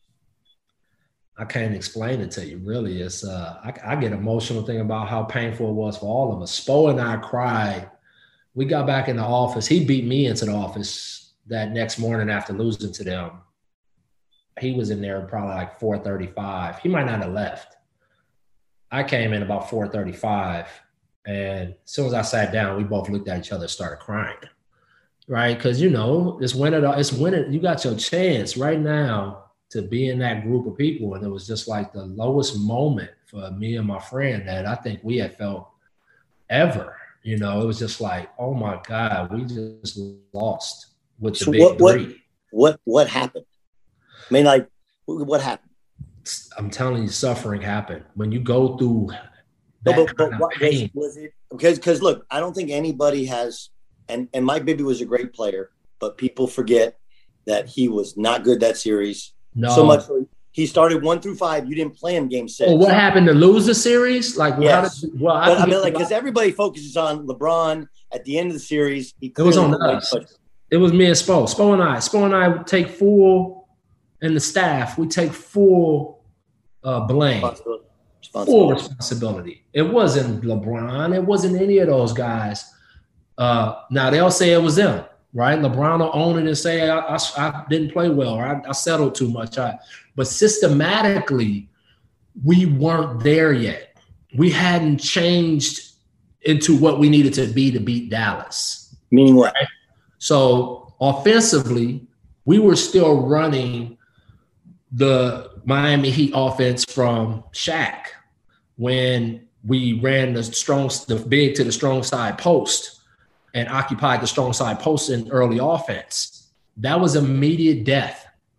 I can't explain it to you. Really, it's I get emotional thinking about how painful it was for all of us. Spo and I cried. We got back in the office. He beat me into the office that next morning after losing to them. He was in there probably like 4:35. He might not have left. I came in about 4:35, and as soon as I sat down, we both looked at each other and started crying, right? Because, it's winning. You got your chance right now to be in that group of people, and it was just like the lowest moment for me and my friend that I think we had felt ever. It was just like, oh my God, we just lost with the big three. What happened? I mean, like, what happened? I'm telling you, suffering happened when you go through that kind of pain. Was it because look, I don't think anybody has, and Mike Bibby was a great player, but people forget that he was not good that series. No. So much. He started 1 through 5. You didn't play him game 6. Well, what happened to lose the series? Like, yes. Because everybody focuses on LeBron at the end of the series. It was on us. It was me and Spo. Spo and I would take full. And the staff, we take full blame, full responsibility. It wasn't LeBron. It wasn't any of those guys. Now, they'll say it was them, right? LeBron will own it and say, I didn't play well, or I settled too much. But systematically, we weren't there yet. We hadn't changed into what we needed to beat Dallas. Meaning what? Right? So offensively, we were still running the Miami Heat offense from Shaq when we ran the big to the strong side post and occupied the strong side post in early offense. That was immediate death.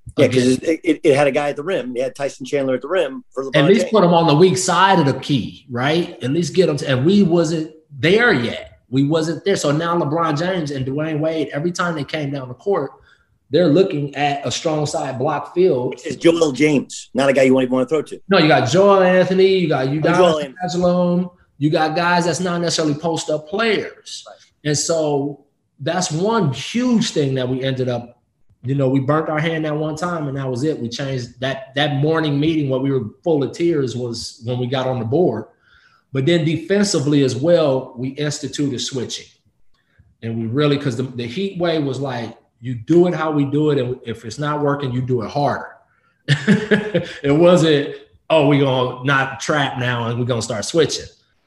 Yeah, because it had a guy at the rim. It had Tyson Chandler at the rim for LeBron At least James. put him on the weak side of the key, right? At least get him and we wasn't there yet. We wasn't there. So now LeBron James and Dwayne Wade, every time they came down the court, they're looking at a strong side block field. Which is Joel James, not a guy you won't even want to throw to. No, you got Joel Anthony, you got Udonis Haslem, you got guys that's not necessarily post-up players. Right. And so that's one huge thing that we ended up, we burnt our hand that one time and that was it. We changed that morning meeting where we were full of tears was when we got on the board. But then defensively as well, we instituted switching. And we really, because the heat wave was like, you do it how we do it. And if it's not working, you do it harder. It wasn't, we're going to not trap now and we're going to start switching.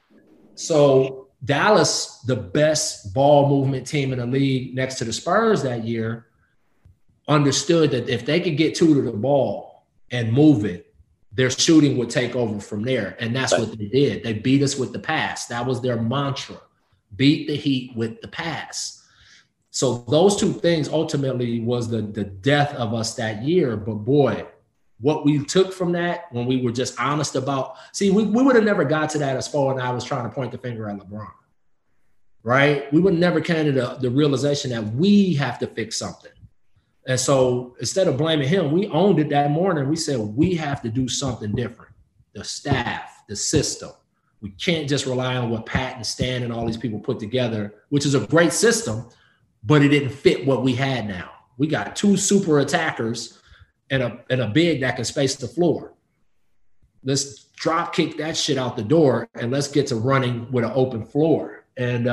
So Dallas, the best ball movement team in the league next to the Spurs that year, understood that if they could get two to the ball and move it, their shooting would take over from there. And that's what they did. They beat us with the pass. That was their mantra. Beat the Heat with the pass. So those two things ultimately was the death of us that year. But boy, what we took from that when we were just honest about, we would have never got to that as Spo and I was trying to point the finger at LeBron, right? We would never come to the realization that we have to fix something. And so instead of blaming him, we owned it that morning. We said, we have to do something different. The staff, the system. We can't just rely on what Pat and Stan and all these people put together, which is a great system, but it didn't fit what we had now. We got two super attackers and a big that can space the floor. Let's drop kick that shit out the door and let's get to running with an open floor. And,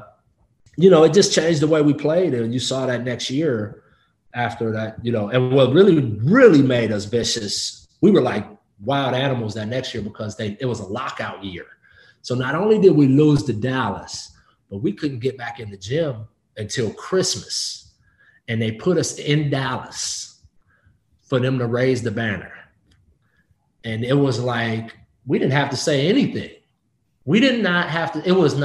it just changed the way we played. And you saw that next year after that, and what really, really made us vicious, we were like wild animals that next year because it was a lockout year. So not only did we lose to Dallas, but we couldn't get back in the gym until Christmas. And they put us in Dallas for them to raise the banner. And it was like, we didn't have to say anything. We did not have to, it was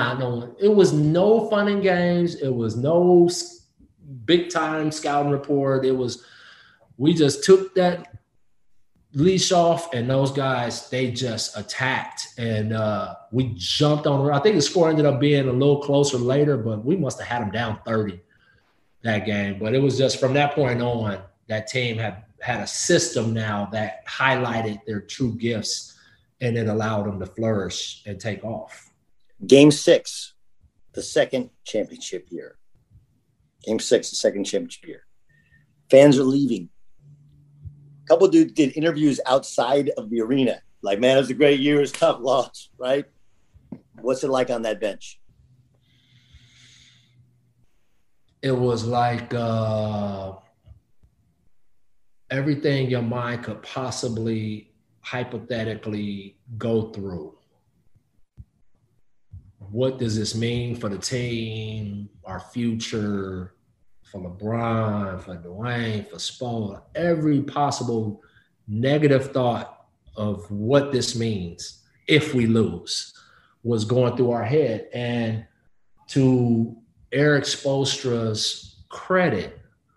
no fun and games. It was no big time scouting report. We just took that leash off and those guys, they just attacked and we jumped on. I think the score ended up being a little closer later, but we must have had them down 30 that game. But it was just from that point on, that team had a system now that highlighted their true gifts and it allowed them to flourish and take off. Game 6, the second championship year. Game 6, the second championship year. Fans are leaving. A couple of dudes did interviews outside of the arena. Like, man, it was a great year. It was a tough loss, right? What's it like on that bench? It was like everything your mind could possibly hypothetically go through. What does this mean for the team, our future, for LeBron, for Dwayne, for Spo? Every possible negative thought of what this means if we lose was going through our head. And to Eric Spoelstra's credit,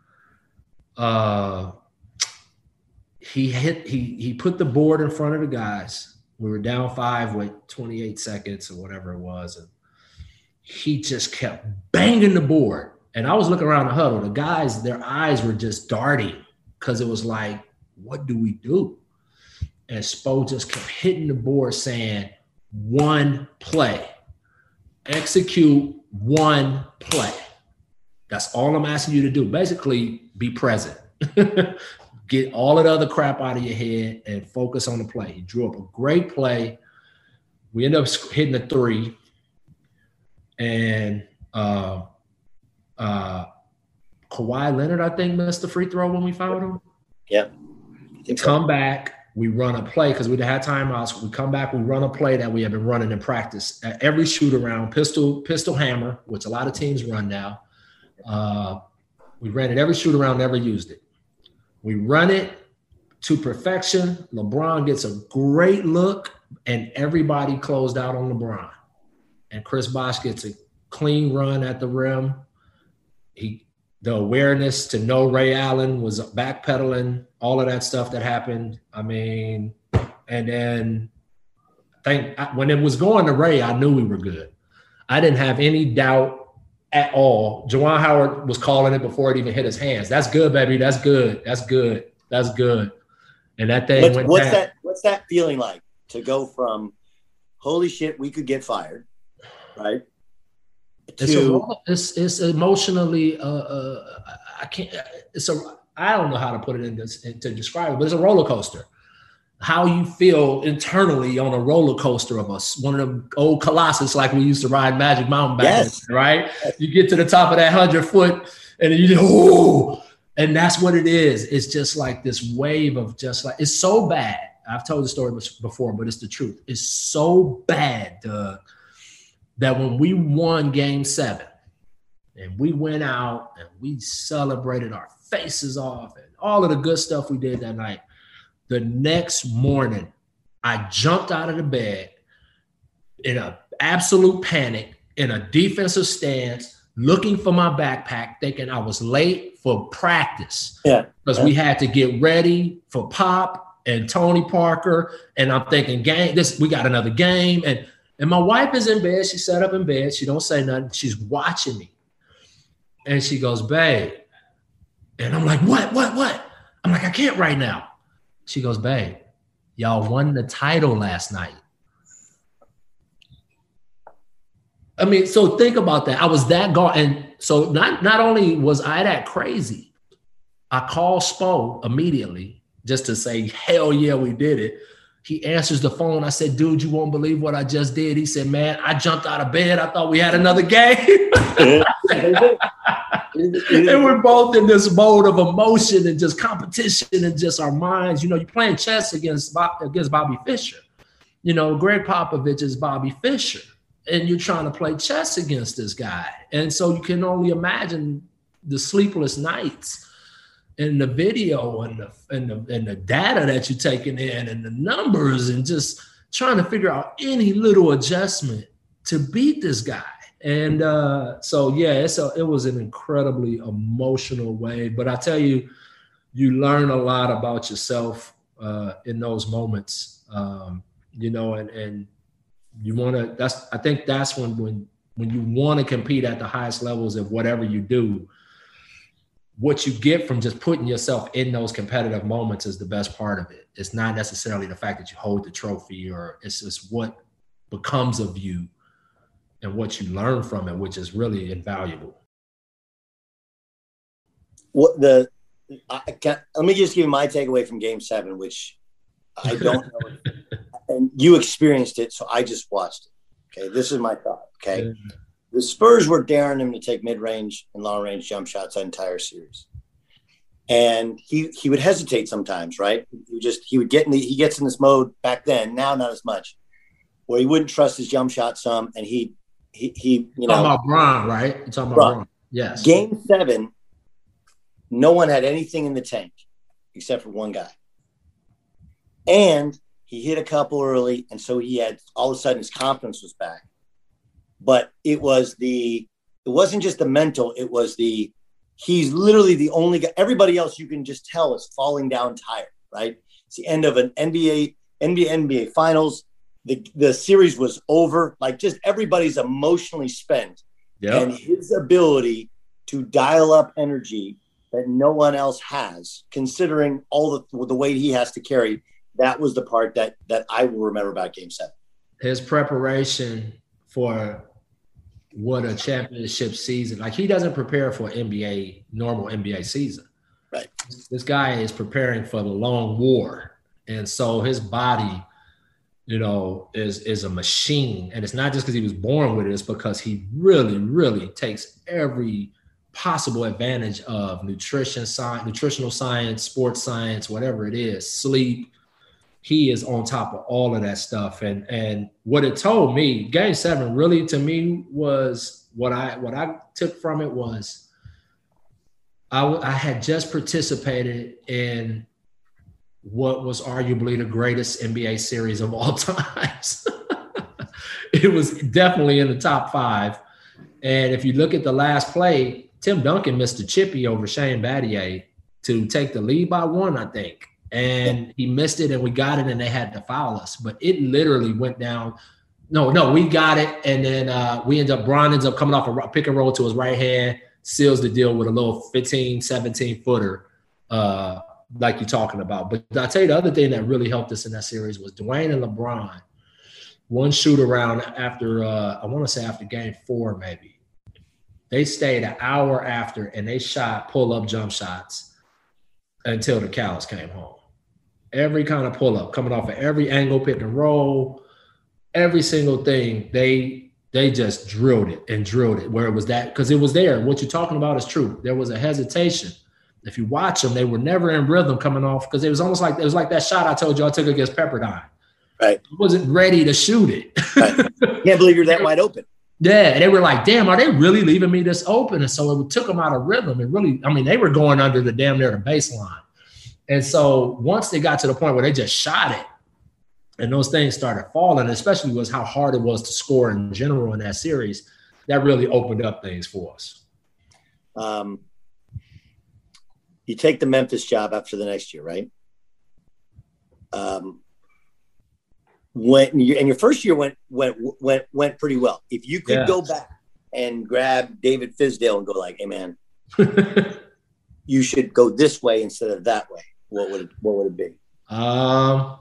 he put the board in front of the guys. We were down 5 with 28 seconds or whatever it was. And he just kept banging the board. And I was looking around the huddle. The guys, their eyes were just darting because it was like, what do we do? And Spo just kept hitting the board saying, one play. Execute one play. That's all I'm asking you to do. Basically, be present. Get all of the other crap out of your head and focus on the play. He drew up a great play. We ended up hitting a 3. And Kawhi Leonard, I think, missed the free throw when we fouled him. Yeah. Come back. We run a play because we had timeouts. We come back. We run a play that we have been running in practice at every shoot around, pistol hammer, which a lot of teams run now. We ran it every shoot around, never used it. We run it to perfection. LeBron gets a great look, and everybody closed out on LeBron. And Chris Bosh gets a clean run at the rim. He the awareness to know Ray Allen was backpedaling, all of that stuff that happened. I mean, and then when it was going to Ray, I knew we were good. I didn't have any doubt at all. Juwan Howard was calling it before it even hit his hands. That's good, baby. That's good. That's good. That's good. And that thing went down. What's that feeling like to go from, holy shit, we could get fired, right? It's emotionally I don't know how to put it in this to describe it, but it's a roller coaster. How you feel internally on a roller coaster of one of them old Colossus like we used to ride Magic Mountain back then, right? You get to the top of that 100-foot and you just, oh, and that's what it is. It's just like this wave of just like, it's so bad. I've told the story before, but it's the truth. It's so bad, Doug, that when we won Game 7 and we went out and we celebrated our faces off and all of the good stuff we did that night, the next morning, I jumped out of the bed in an absolute panic, in a defensive stance, looking for my backpack, thinking I was late for practice. Yeah. Because we had to get ready for Pop and Tony Parker. And I'm thinking, we got another game. And my wife is in bed. She sat up in bed. She don't say nothing. She's watching me. And she goes, babe. And I'm like, what? I'm like, I can't right now. She goes, babe, y'all won the title last night. I mean, so think about that. I was that gone. And so not only was I that crazy, I called Spo immediately just to say, hell yeah, we did it. He answers the phone. I said, dude, you won't believe what I just did. He said, man, I jumped out of bed. I thought we had another game. And we're both in this mode of emotion and just competition and just our minds. You know, you're playing chess against Bobby Fischer. You know, Greg Popovich is Bobby Fischer. And you're trying to play chess against this guy. And so you can only imagine the sleepless nights and the video and the data that you're taking in and the numbers and just trying to figure out any little adjustment to beat this guy. And it was an incredibly emotional wave. But I tell you, you learn a lot about yourself in those moments, you know, and you want to, I think that's when you want to compete at the highest levels of whatever you do, what you get from just putting yourself in those competitive moments is the best part of it. It's not necessarily the fact that you hold the trophy, or it's just what becomes of you and what you learn from it, which is really invaluable. Let me just give you my takeaway from Game 7, which I don't know. And you experienced it, so I just watched it. Okay, this is my thought. Okay. Yeah. The Spurs were daring him to take mid-range and long-range jump shots that entire series. And he would hesitate sometimes, right? He gets in this mode back then, now not as much, where he wouldn't trust his jump shot some, and he you know. Talking about Bron, right? You're talking about Bron. Yes. Game 7, no one had anything in the tank except for one guy. And he hit a couple early, and so he had all of a sudden his confidence was back. But it wasn't just the mental, it was he's literally the only guy. Everybody else you can just tell is falling down tired, right? It's the end of an NBA finals. The series was over. Like, just everybody's emotionally spent. Yep. And his ability to dial up energy that no one else has, considering all the weight he has to carry, that was the part that I will remember about Game 7. His preparation for what a championship season, like, he doesn't prepare for normal NBA season. Right. This guy is preparing for the long war. And so his body, you know, is a machine. And it's not just because he was born with it, it's because he really, really takes every possible advantage of nutritional science, sports science, whatever it is, sleep. He is on top of all of that stuff. And what it told me, Game 7 really to me was what I took from it was I had just participated in what was arguably the greatest NBA series of all times. It was definitely in the top 5. And if you look at the last play, Tim Duncan missed a chippy over Shane Battier to take the lead by 1, I think. And he missed it, and we got it, and they had to foul us. But it literally went down. No, we got it, and then Bron ends up coming off a pick and roll to his right hand, seals the deal with a little 15, 17-footer like you're talking about. But I'll tell you the other thing that really helped us in that series was Dwayne and LeBron. One shoot around after, I want to say after game 4 maybe. They stayed an hour after, and they shot pull-up jump shots until the cows came home. Every kind of pull-up, coming off of every angle, pick and roll, every single thing, they just drilled it where it was that, because it was there. What you're talking about is true. There was a hesitation. If you watch them, they were never in rhythm coming off, because it was almost like, it was like that shot I told you I took against Pepperdine. Right. I wasn't ready to shoot it. Right. Can't believe you're that wide open. Yeah, they were like, damn, are they really leaving me this open? And so it took them out of rhythm. And really, I mean, they were going under the damn near the baseline. And so once they got to the point where they just shot it and those things started falling, especially was how hard it was to score in general in that series, that really opened up things for us. You take the Memphis job after the next year, right? Your first year went pretty well. If you could go back and grab David Fizdale and go like, hey man, you should go this way instead of that way, what would it be? I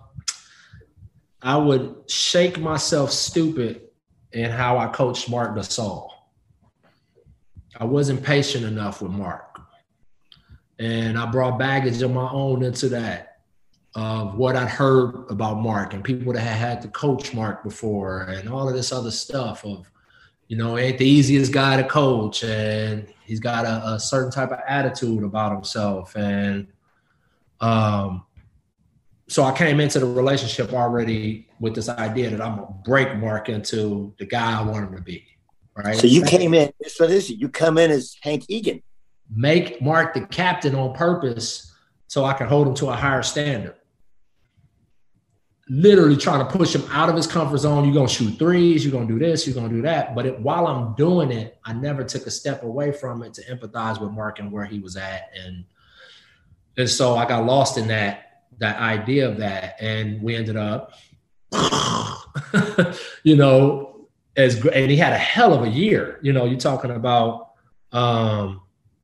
would shake myself stupid in how I coached Mark Gasol. I wasn't patient enough with Mark. And I brought baggage of my own into that, of what I'd heard about Mark and people that had to coach Mark before and all of this other stuff of, he ain't the easiest guy to coach, and he's got a certain type of attitude about himself. And so I came into the relationship already with this idea that I'm going to break Mark into the guy I want him to be, right? So you came in, you come in as Hank Egan. Make Mark the captain on purpose so I can hold him to a higher standard. Literally trying to push him out of his comfort zone. You're going to shoot threes. You're going to do this. You're going to do that. But while I'm doing it, I never took a step away from it to empathize with Mark and where he was at. And so I got lost in that idea of that. And we ended up, and he had a hell of a year. You're talking about all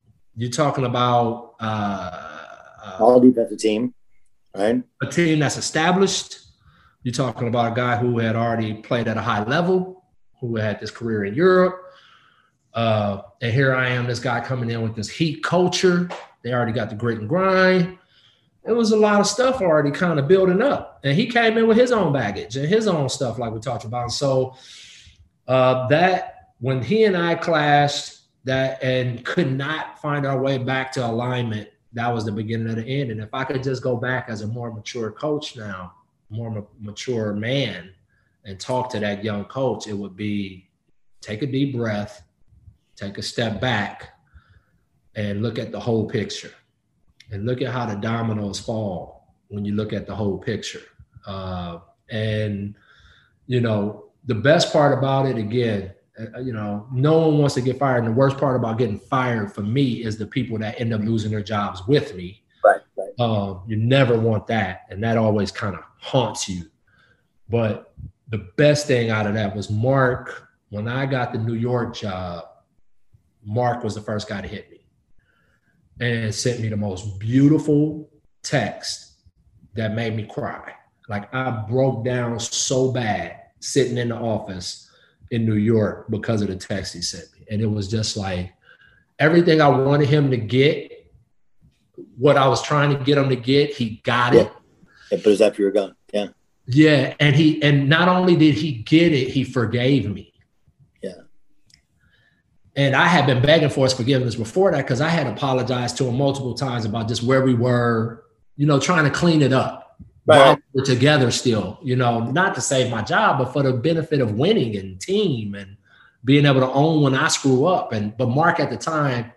defensive team, right? A team that's established. You're talking about a guy who had already played at a high level, who had this career in Europe. And here I am, this guy coming in with this heat culture. They already got the grit and grind. It was a lot of stuff already kind of building up. And he came in with his own baggage and his own stuff like we talked about. So that when he and I clashed that and could not find our way back to alignment, that was the beginning of the end. And if I could just go back as a more mature coach now, more mature man, and talk to that young coach, it would be take a deep breath, take a step back, and look at the whole picture. And look at how the dominoes fall when you look at the whole picture. The best part about it, again, no one wants to get fired. And the worst part about getting fired for me is the people that end up losing their jobs with me. Right. You never want that. And that always kind of haunts you. But the best thing out of that was Mark. When I got the New York job, Mark was the first guy to hit me and sent me the most beautiful text that made me cry. Like, I broke down so bad sitting in the office in New York because of the text he sent me. And it was just like everything I wanted him to get, what I was trying to get him to get, he got it. Yeah, but it's after you were gone. Yeah. Yeah. And not only did he get it, he forgave me. Yeah. And I had been begging for his forgiveness before that, because I had apologized to him multiple times about just where we were, trying to clean it up. Right. While we're together still, not to save my job, but for the benefit of winning and team and being able to own when I screw up. But Mark at the time,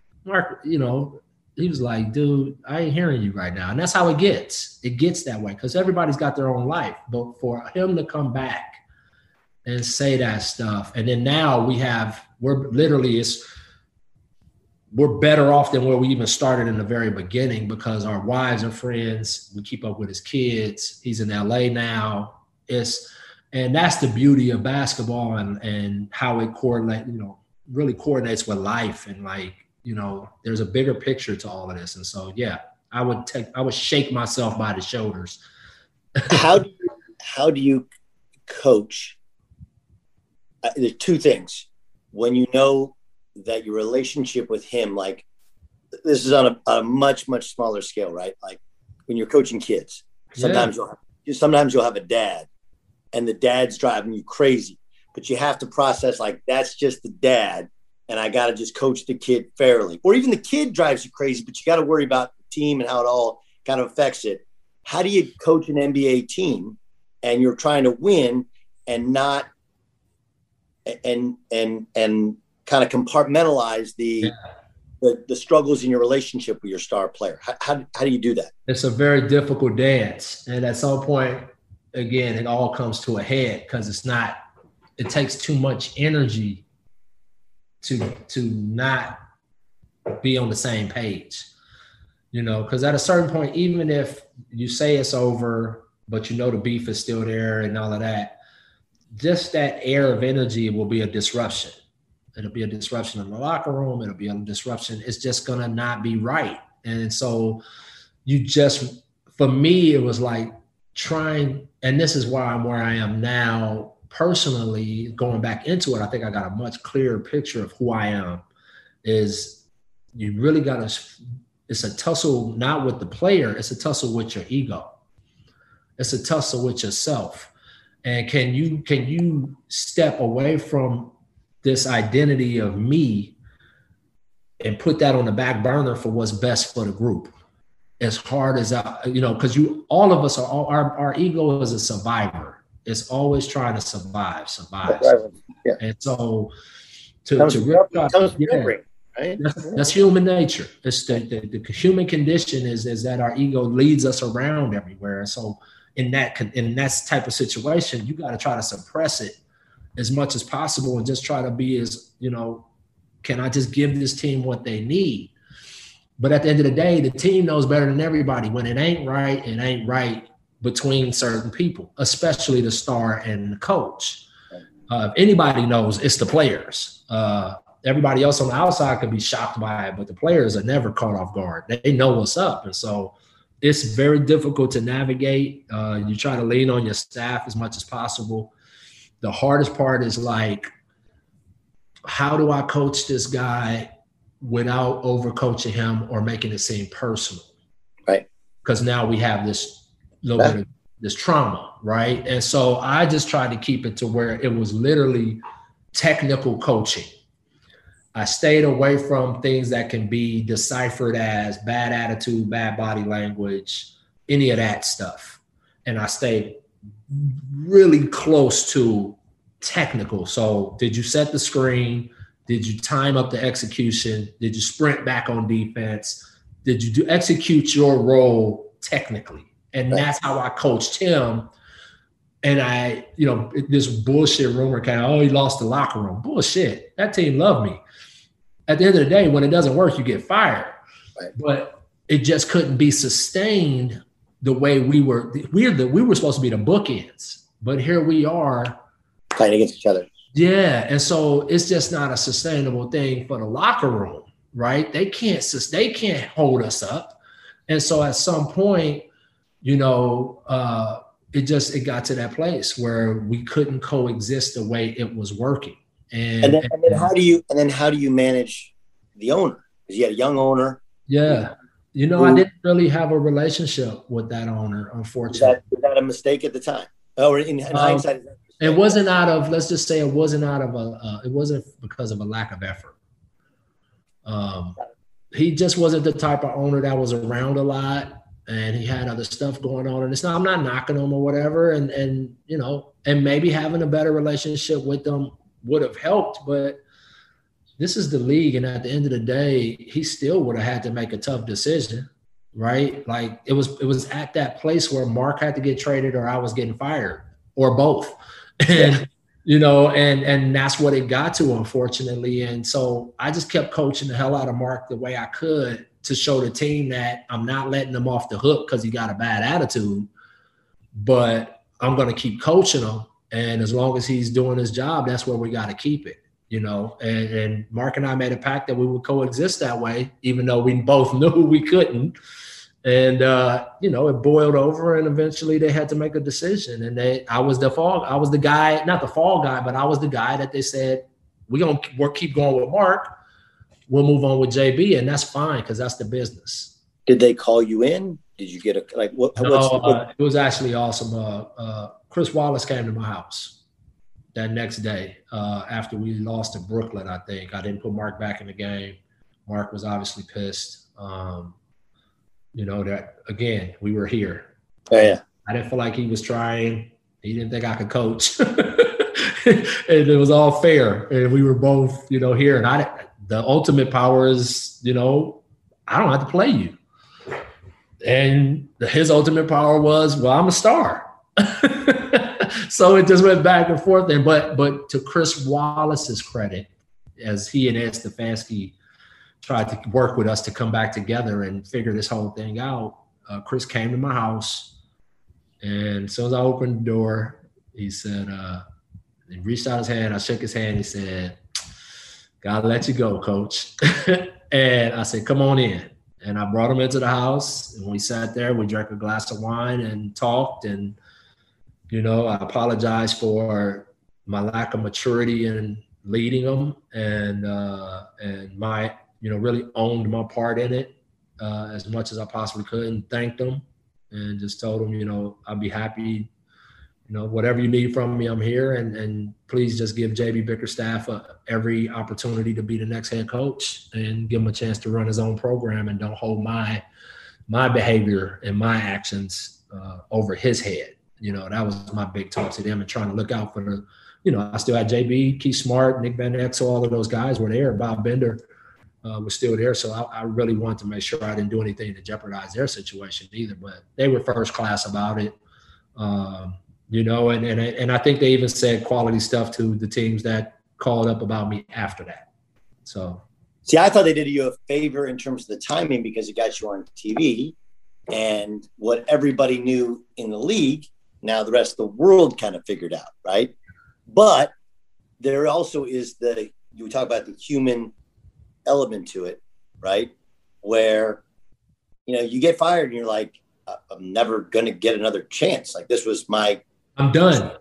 he was like, dude, I ain't hearing you right now. And that's how it gets. It gets that way because everybody's got their own life. But for him to come back and say that stuff, and then now we're literally, we're better off than where we even started in the very beginning because our wives are friends. We keep up with his kids. He's in LA now. And that's the beauty of basketball and how it really coordinates with life. And like, there's a bigger picture to all of this. And so, yeah, I would shake myself by the shoulders. How do you coach? There's two things. When you know that your relationship with him, like this is on a much, much smaller scale, right? Like when you're coaching kids, sometimes you'll have a dad and the dad's driving you crazy, but you have to process like, that's just the dad. And I got to just coach the kid fairly, or even the kid drives you crazy, but you got to worry about the team and how it all kind of affects it. How do you coach an NBA team and you're trying to win and not, and kind of compartmentalize the struggles in your relationship with your star player? How do you do that? It's a very difficult dance. And at some point, again, it all comes to a head because it takes too much energy to not be on the same page, because at a certain point, even if you say it's over, but the beef is still there and all of that, just that air of energy will be a disruption. It'll be a disruption in the locker room. It'll be a disruption. It's just going to not be right. And so for me, it was like trying, and this is why I'm where I am now personally, going back into it. I think I got a much clearer picture of who I am. Is you really got to, it's a tussle, not with the player. It's a tussle with your ego. It's a tussle with yourself. And can you step away from this identity of me and put that on the back burner for what's best for the group? As hard as because all of us our ego is a survivor. It's always trying to survive. Yeah. And so right? That's human nature. It's the human condition is that our ego leads us around everywhere. And so in that type of situation, you got to try to suppress it as much as possible and just try to be as, can I just give this team what they need? But at the end of the day, the team knows better than everybody. When it ain't right between certain people, especially the star and the coach. If anybody knows, it's the players. Everybody else on the outside could be shocked by it, but the players are never caught off guard. They know what's up. And so it's very difficult to navigate. You try to lean on your staff as much as possible. The hardest part is like, how do I coach this guy without overcoaching him or making it seem personal? Right. Because now we have this little bit of this trauma, right? And so I just tried to keep it to where it was literally technical coaching. I stayed away from things that can be deciphered as bad attitude, bad body language, any of that stuff. And I stayed really close to technical. So did you set the screen? Did you time up the execution? Did you sprint back on defense? Did you execute your role technically? And that's how I coached him. And this bullshit rumor came, he lost the locker room. Bullshit. That team loved me. At the end of the day, when it doesn't work, you get fired. Right. But it just couldn't be sustained the way we were. We were supposed to be the bookends, but here we are playing against each other. Yeah, and so it's just not a sustainable thing for the locker room, right? They can't hold us up, and so at some point, it got to that place where we couldn't coexist the way it was working. And then how do you manage the owner? Because you had a young owner. Yeah. I didn't really have a relationship with that owner, unfortunately. Was that a mistake at the time? Oh, in hindsight? It wasn't out of, let's just say it wasn't because of a lack of effort. He just wasn't the type of owner that was around a lot, and he had other stuff going on. And I'm not knocking him or whatever. And maybe having a better relationship with them would have helped, but this is the league. And at the end of the day, he still would have had to make a tough decision, right? Like it was at that place where Mark had to get traded or I was getting fired or both. And, and that's what it got to, unfortunately. And so I just kept coaching the hell out of Mark the way I could to show the team that I'm not letting him off the hook because he got a bad attitude, but I'm going to keep coaching him. And as long as he's doing his job, that's where we got to keep it, and Mark and I made a pact that we would coexist that way, even though we both knew we couldn't. And, it boiled over, and eventually they had to make a decision. And I was the guy, not the fall guy, but I was the guy that they said, we're going to keep going with Mark. We'll move on with JB, and that's fine because that's the business. Did they call you in? Did you get it was actually awesome. Chris Wallace came to my house that next day after we lost to Brooklyn, I think. I didn't put Mark back in the game. Mark was obviously pissed. That, again, we were here. Oh, yeah. I didn't feel like he was trying. He didn't think I could coach. And it was all fair. And we were both, here. And the ultimate power is, I don't have to play you. And his ultimate power was, well, I'm a star. So it just went back and forth. But to Chris Wallace's credit, as he and Ed Stefanski tried to work with us to come back together and figure this whole thing out, Chris came to my house. And as soon as I opened the door, he said, he reached out his hand. I shook his hand. He said, "Gotta let you go, coach." And I said, "Come on in." And I brought him into the house, and we sat there. We drank a glass of wine and talked. And, I apologized for my lack of maturity in leading them, and my, really owned my part in it as much as I possibly could, and thanked them and just told them, I'd be happy. Whatever you need from me, I'm here. And please just give JB Bickerstaff every opportunity to be the next head coach and give him a chance to run his own program, and don't hold my behavior and my actions over his head. That was my big talk to them, and trying to look out for the, I still had JB, Keith Smart, Nick Van Exel, all of those guys were there. Bob Bender was still there. So I really wanted to make sure I didn't do anything to jeopardize their situation either. But they were first class about it. And I think they even said quality stuff to the teams that called up about me after that. So, see, I thought they did you a favor in terms of the timing because it got you on TV, and what everybody knew in the league, now the rest of the world kind of figured out, right? But there also is you talk about the human element to it, right? Where, you get fired and you're like, I'm never going to get another chance. Like, this was I'm done.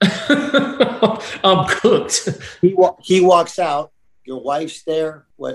I'm cooked. He walks out. Your wife's there. What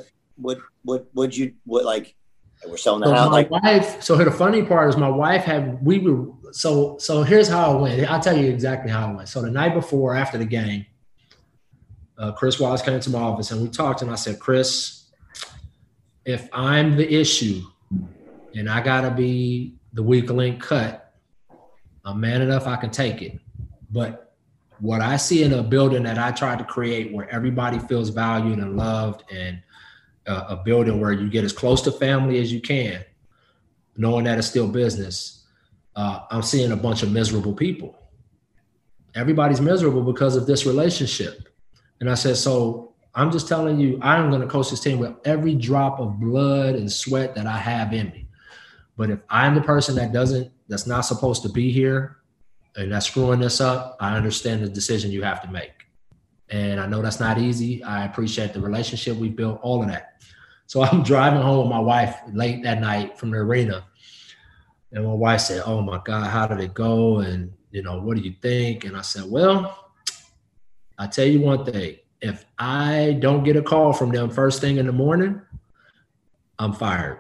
we're selling the house. My wife. So the funny part is, my wife so here's how it went. I'll tell you exactly how it went. So the night before, after the game, Chris Wallace came to my office and we talked, and I said, "Chris, if I'm the issue and I gotta be the weak link cut, I'm man enough, I can take it. But what I see in a building that I tried to create, where everybody feels valued and loved, and a building where you get as close to family as you can, knowing that it's still business, I'm seeing a bunch of miserable people. Everybody's miserable because of this relationship." And I said, so I'm just telling you, I'm going to coach this team with every drop of blood and sweat that I have in me. But if I'm the person that's not supposed to be here and that's screwing this up, I understand the decision you have to make. And I know that's not easy. I appreciate the relationship we built, all of that. So I'm driving home with my wife late that night from the arena. And my wife said, "Oh my God, how did it go? And, what do you think?" And I said, "Well, I tell you one thing, if I don't get a call from them first thing in the morning, I'm fired."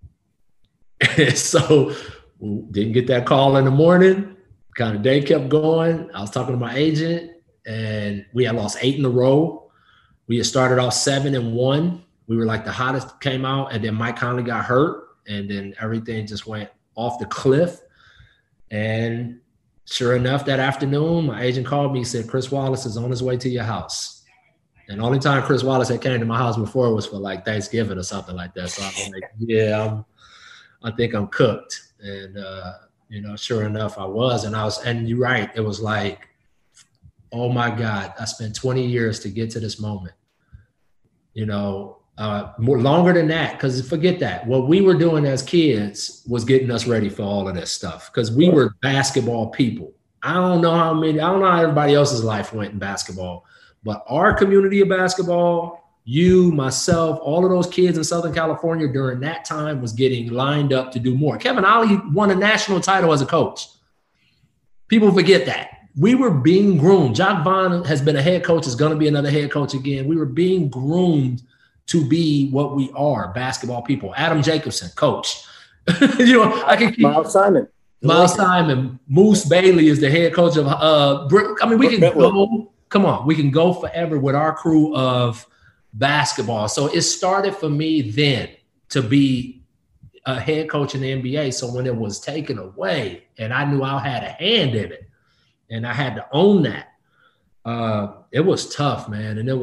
So didn't get that call in the morning. Kind of day kept going. I was talking to my agent, and we had lost 8 in a row. We had started off 7-1. We were like the hottest, came out, and then Mike Conley got hurt, and then everything just went off the cliff. And sure enough, that afternoon, my agent called me. He said, "Chris Wallace is on his way to your house." And the only time Chris Wallace had came to my house before was for like Thanksgiving or something like that. So I was like, yeah, I think I'm cooked. And, sure enough, I was. And you're right. It was like oh my God, I spent 20 years to get to this moment. You know, more longer than that, because forget that. What we were doing as kids was getting us ready for all of this stuff, because we were basketball people. I don't know how everybody else's life went in basketball, but our community of basketball, you, myself, all of those kids in Southern California during that time was getting lined up to do more. Kevin Ollie won a national title as a coach. People forget that. We were being groomed. Jacque Vaughn has been a head coach, is going to be another head coach again. We were being groomed to be what we are, basketball people. Adam Jacobson, coach. You know, I can keep Miles Simon. Moose Bailey is the head coach of we can go. Come on, we can go forever with our crew of basketball. So it started for me then to be a head coach in the NBA. So when it was taken away and I knew I had a hand in it and I had to own that, it was tough, man. And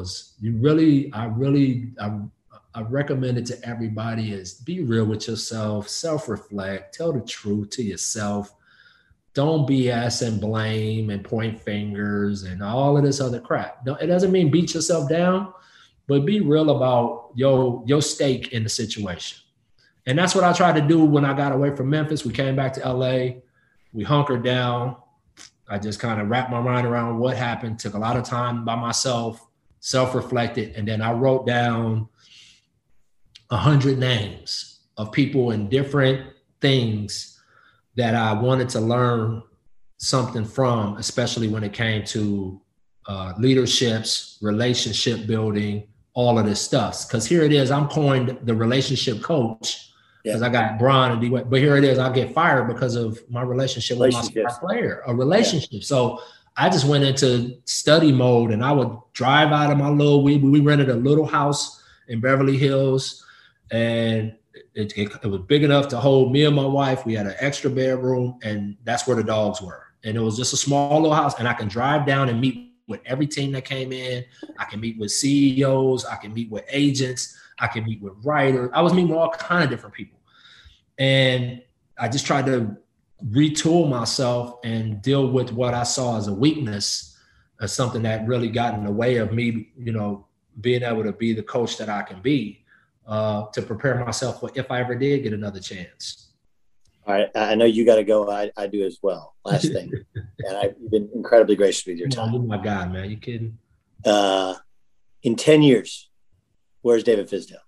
I recommend it to everybody is be real with yourself, self-reflect, tell the truth to yourself. Don't BS and blame and point fingers and all of this other crap. It doesn't mean beat yourself down, but be real about your stake in the situation. And that's what I tried to do when I got away from Memphis. We came back to LA. We hunkered down. I just kind of wrapped my mind around what happened, took a lot of time by myself, self-reflected, and then I wrote down 100 names of people in different things that I wanted to learn something from, especially when it came to leaderships, relationship building, all of this stuff. Because here it is, I'm coined the relationship coach because I got Bron and D-Wade, but here it is, I get fired because of my relationship with my star player, a relationship. Yeah. So I just went into study mode and I would drive out of my we rented a little house in Beverly Hills, and it was big enough to hold me and my wife. We had an extra bedroom, and that's where the dogs were. And it was just a small little house, and I can drive down and meet with every team that came in. I can meet with CEOs. I can meet with agents. I can meet with writers. I was meeting with all kinds of different people. And I just tried to retool myself and deal with what I saw as a weakness, as something that really got in the way of me, you know, being able to be the coach that I can be, to prepare myself for if I ever did get another chance. All right. I know you got to go. I do as well. Last thing. And you've been incredibly gracious with your time. Oh my God, man. You kidding? In 10 years, where's David Fizdale?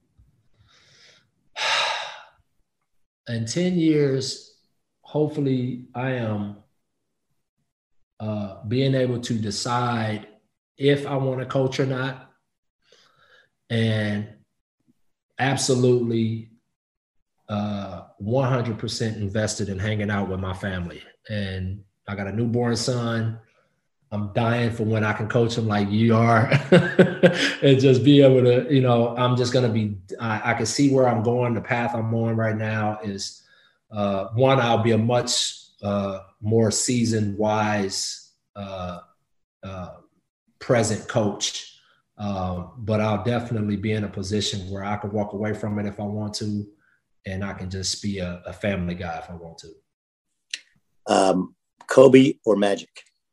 In 10 years, hopefully I am being able to decide if I want to coach or not, and absolutely 100% invested in hanging out with my family. And I got a newborn son. I'm dying for when I can coach him like you are and just be able to, you know, I'm just going to be, I can see where I'm going. The path I'm on right now is one, I'll be a much more seasoned, wise, present coach. But I'll definitely be in a position where I could walk away from it if I want to, and I can just be a family guy if I want to. Kobe or Magic?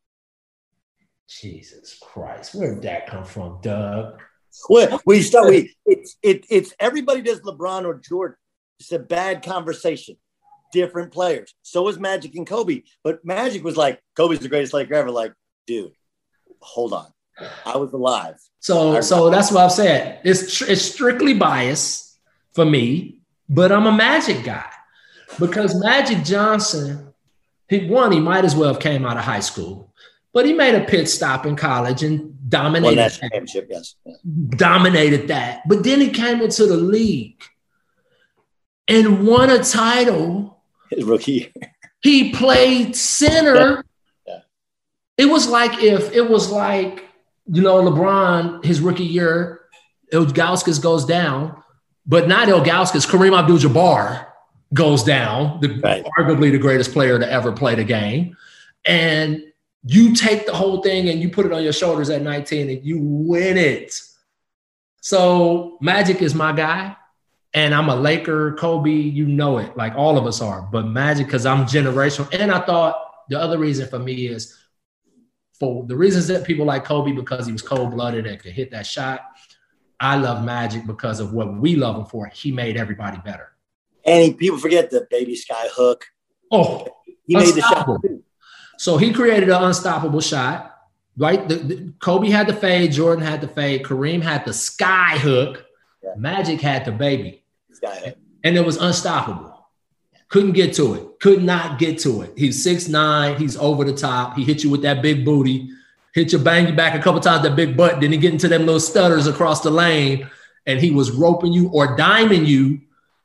Jesus Christ, where did that come from, Doug? Well, it's everybody does LeBron or Jordan. It's a bad conversation. Different players. So is Magic and Kobe. But Magic was like, Kobe's the greatest Laker ever. Like, dude, hold on. I was alive. So that's what I've said. It's strictly bias for me, but I'm a Magic guy because Magic Johnson, he might as well have came out of high school, but he made a pit stop in college and dominated that championship. Yes, dominated that. But then he came into the league and won a title. His rookie year. He played center. Yeah. It was like you know, LeBron, his rookie year, Ilgauskas goes down, but not Ilgauskas, Kareem Abdul-Jabbar goes down, arguably the greatest player to ever play the game. And you take the whole thing and you put it on your shoulders at 19 and you win it. So Magic is my guy. And I'm a Laker, Kobe, you know it, like all of us are. But Magic, because I'm generational. And I thought the other reason for me is for the reasons that people like Kobe, because he was cold-blooded and could hit that shot. I love Magic because of what we love him for. He made everybody better. And people forget the baby sky hook. Oh, he made the shot. So he created an unstoppable shot, right? Kobe had the fade, Jordan had the fade, Kareem had the sky hook, Magic had the baby. Sky hook. And it was unstoppable. Couldn't get to it. Could not get to it. He's 6'9", he's over the top. He hit you with that big booty, hit you, bang you back a couple times, that big butt, then he get into them little stutters across the lane, and he was roping you or diming you,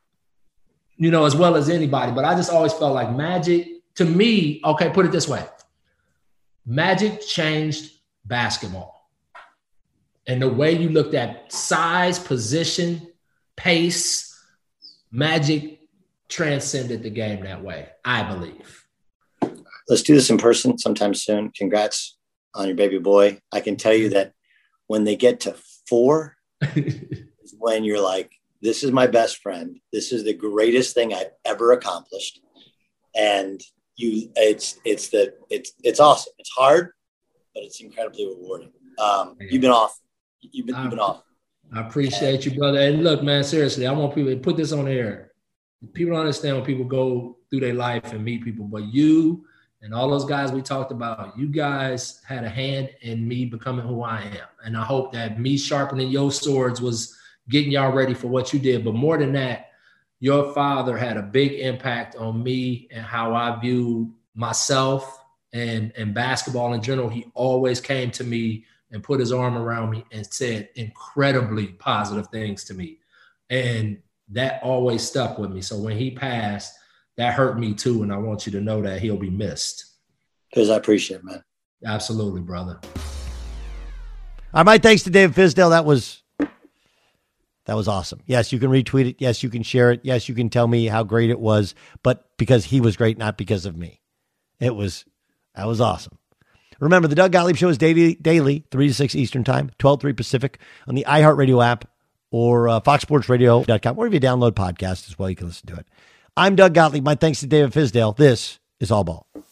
you know, as well as anybody. But I just always felt like Magic, to me, okay, put it this way. Magic changed basketball. And the way you looked at size, position, pace, Magic transcended the game that way, I believe. Let's do this in person sometime soon. Congrats on your baby boy. I can tell you that when they get to 4 is when you're like, this is my best friend. This is the greatest thing I've ever accomplished. And it's awesome. It's hard, but it's incredibly rewarding. You've been awesome. You've been awesome. I appreciate you, brother. And look, man, seriously, I want people to put this on the air. People don't understand when people go through their life and meet people, but you and all those guys we talked about, you guys had a hand in me becoming who I am. And I hope that me sharpening your swords was getting y'all ready for what you did. But more than that, your father had a big impact on me and how I viewed myself and basketball in general. He always came to me and put his arm around me and said incredibly positive things to me. And that always stuck with me. So when he passed, that hurt me too. And I want you to know that he'll be missed. Because I appreciate it, man. Absolutely, brother. All right, my thanks to David Fizdale. That was awesome. Yes, you can retweet it. Yes, you can share it. Yes, you can tell me how great it was, but because he was great, not because of me. That was awesome. Remember, the Doug Gottlieb Show is daily, 3 to 6 Eastern Time, 12 to 3 Pacific on the iHeartRadio app or foxsportsradio.com, or if you download podcasts as well, you can listen to it. I'm Doug Gottlieb. My thanks to David Fizdale. This is All Ball.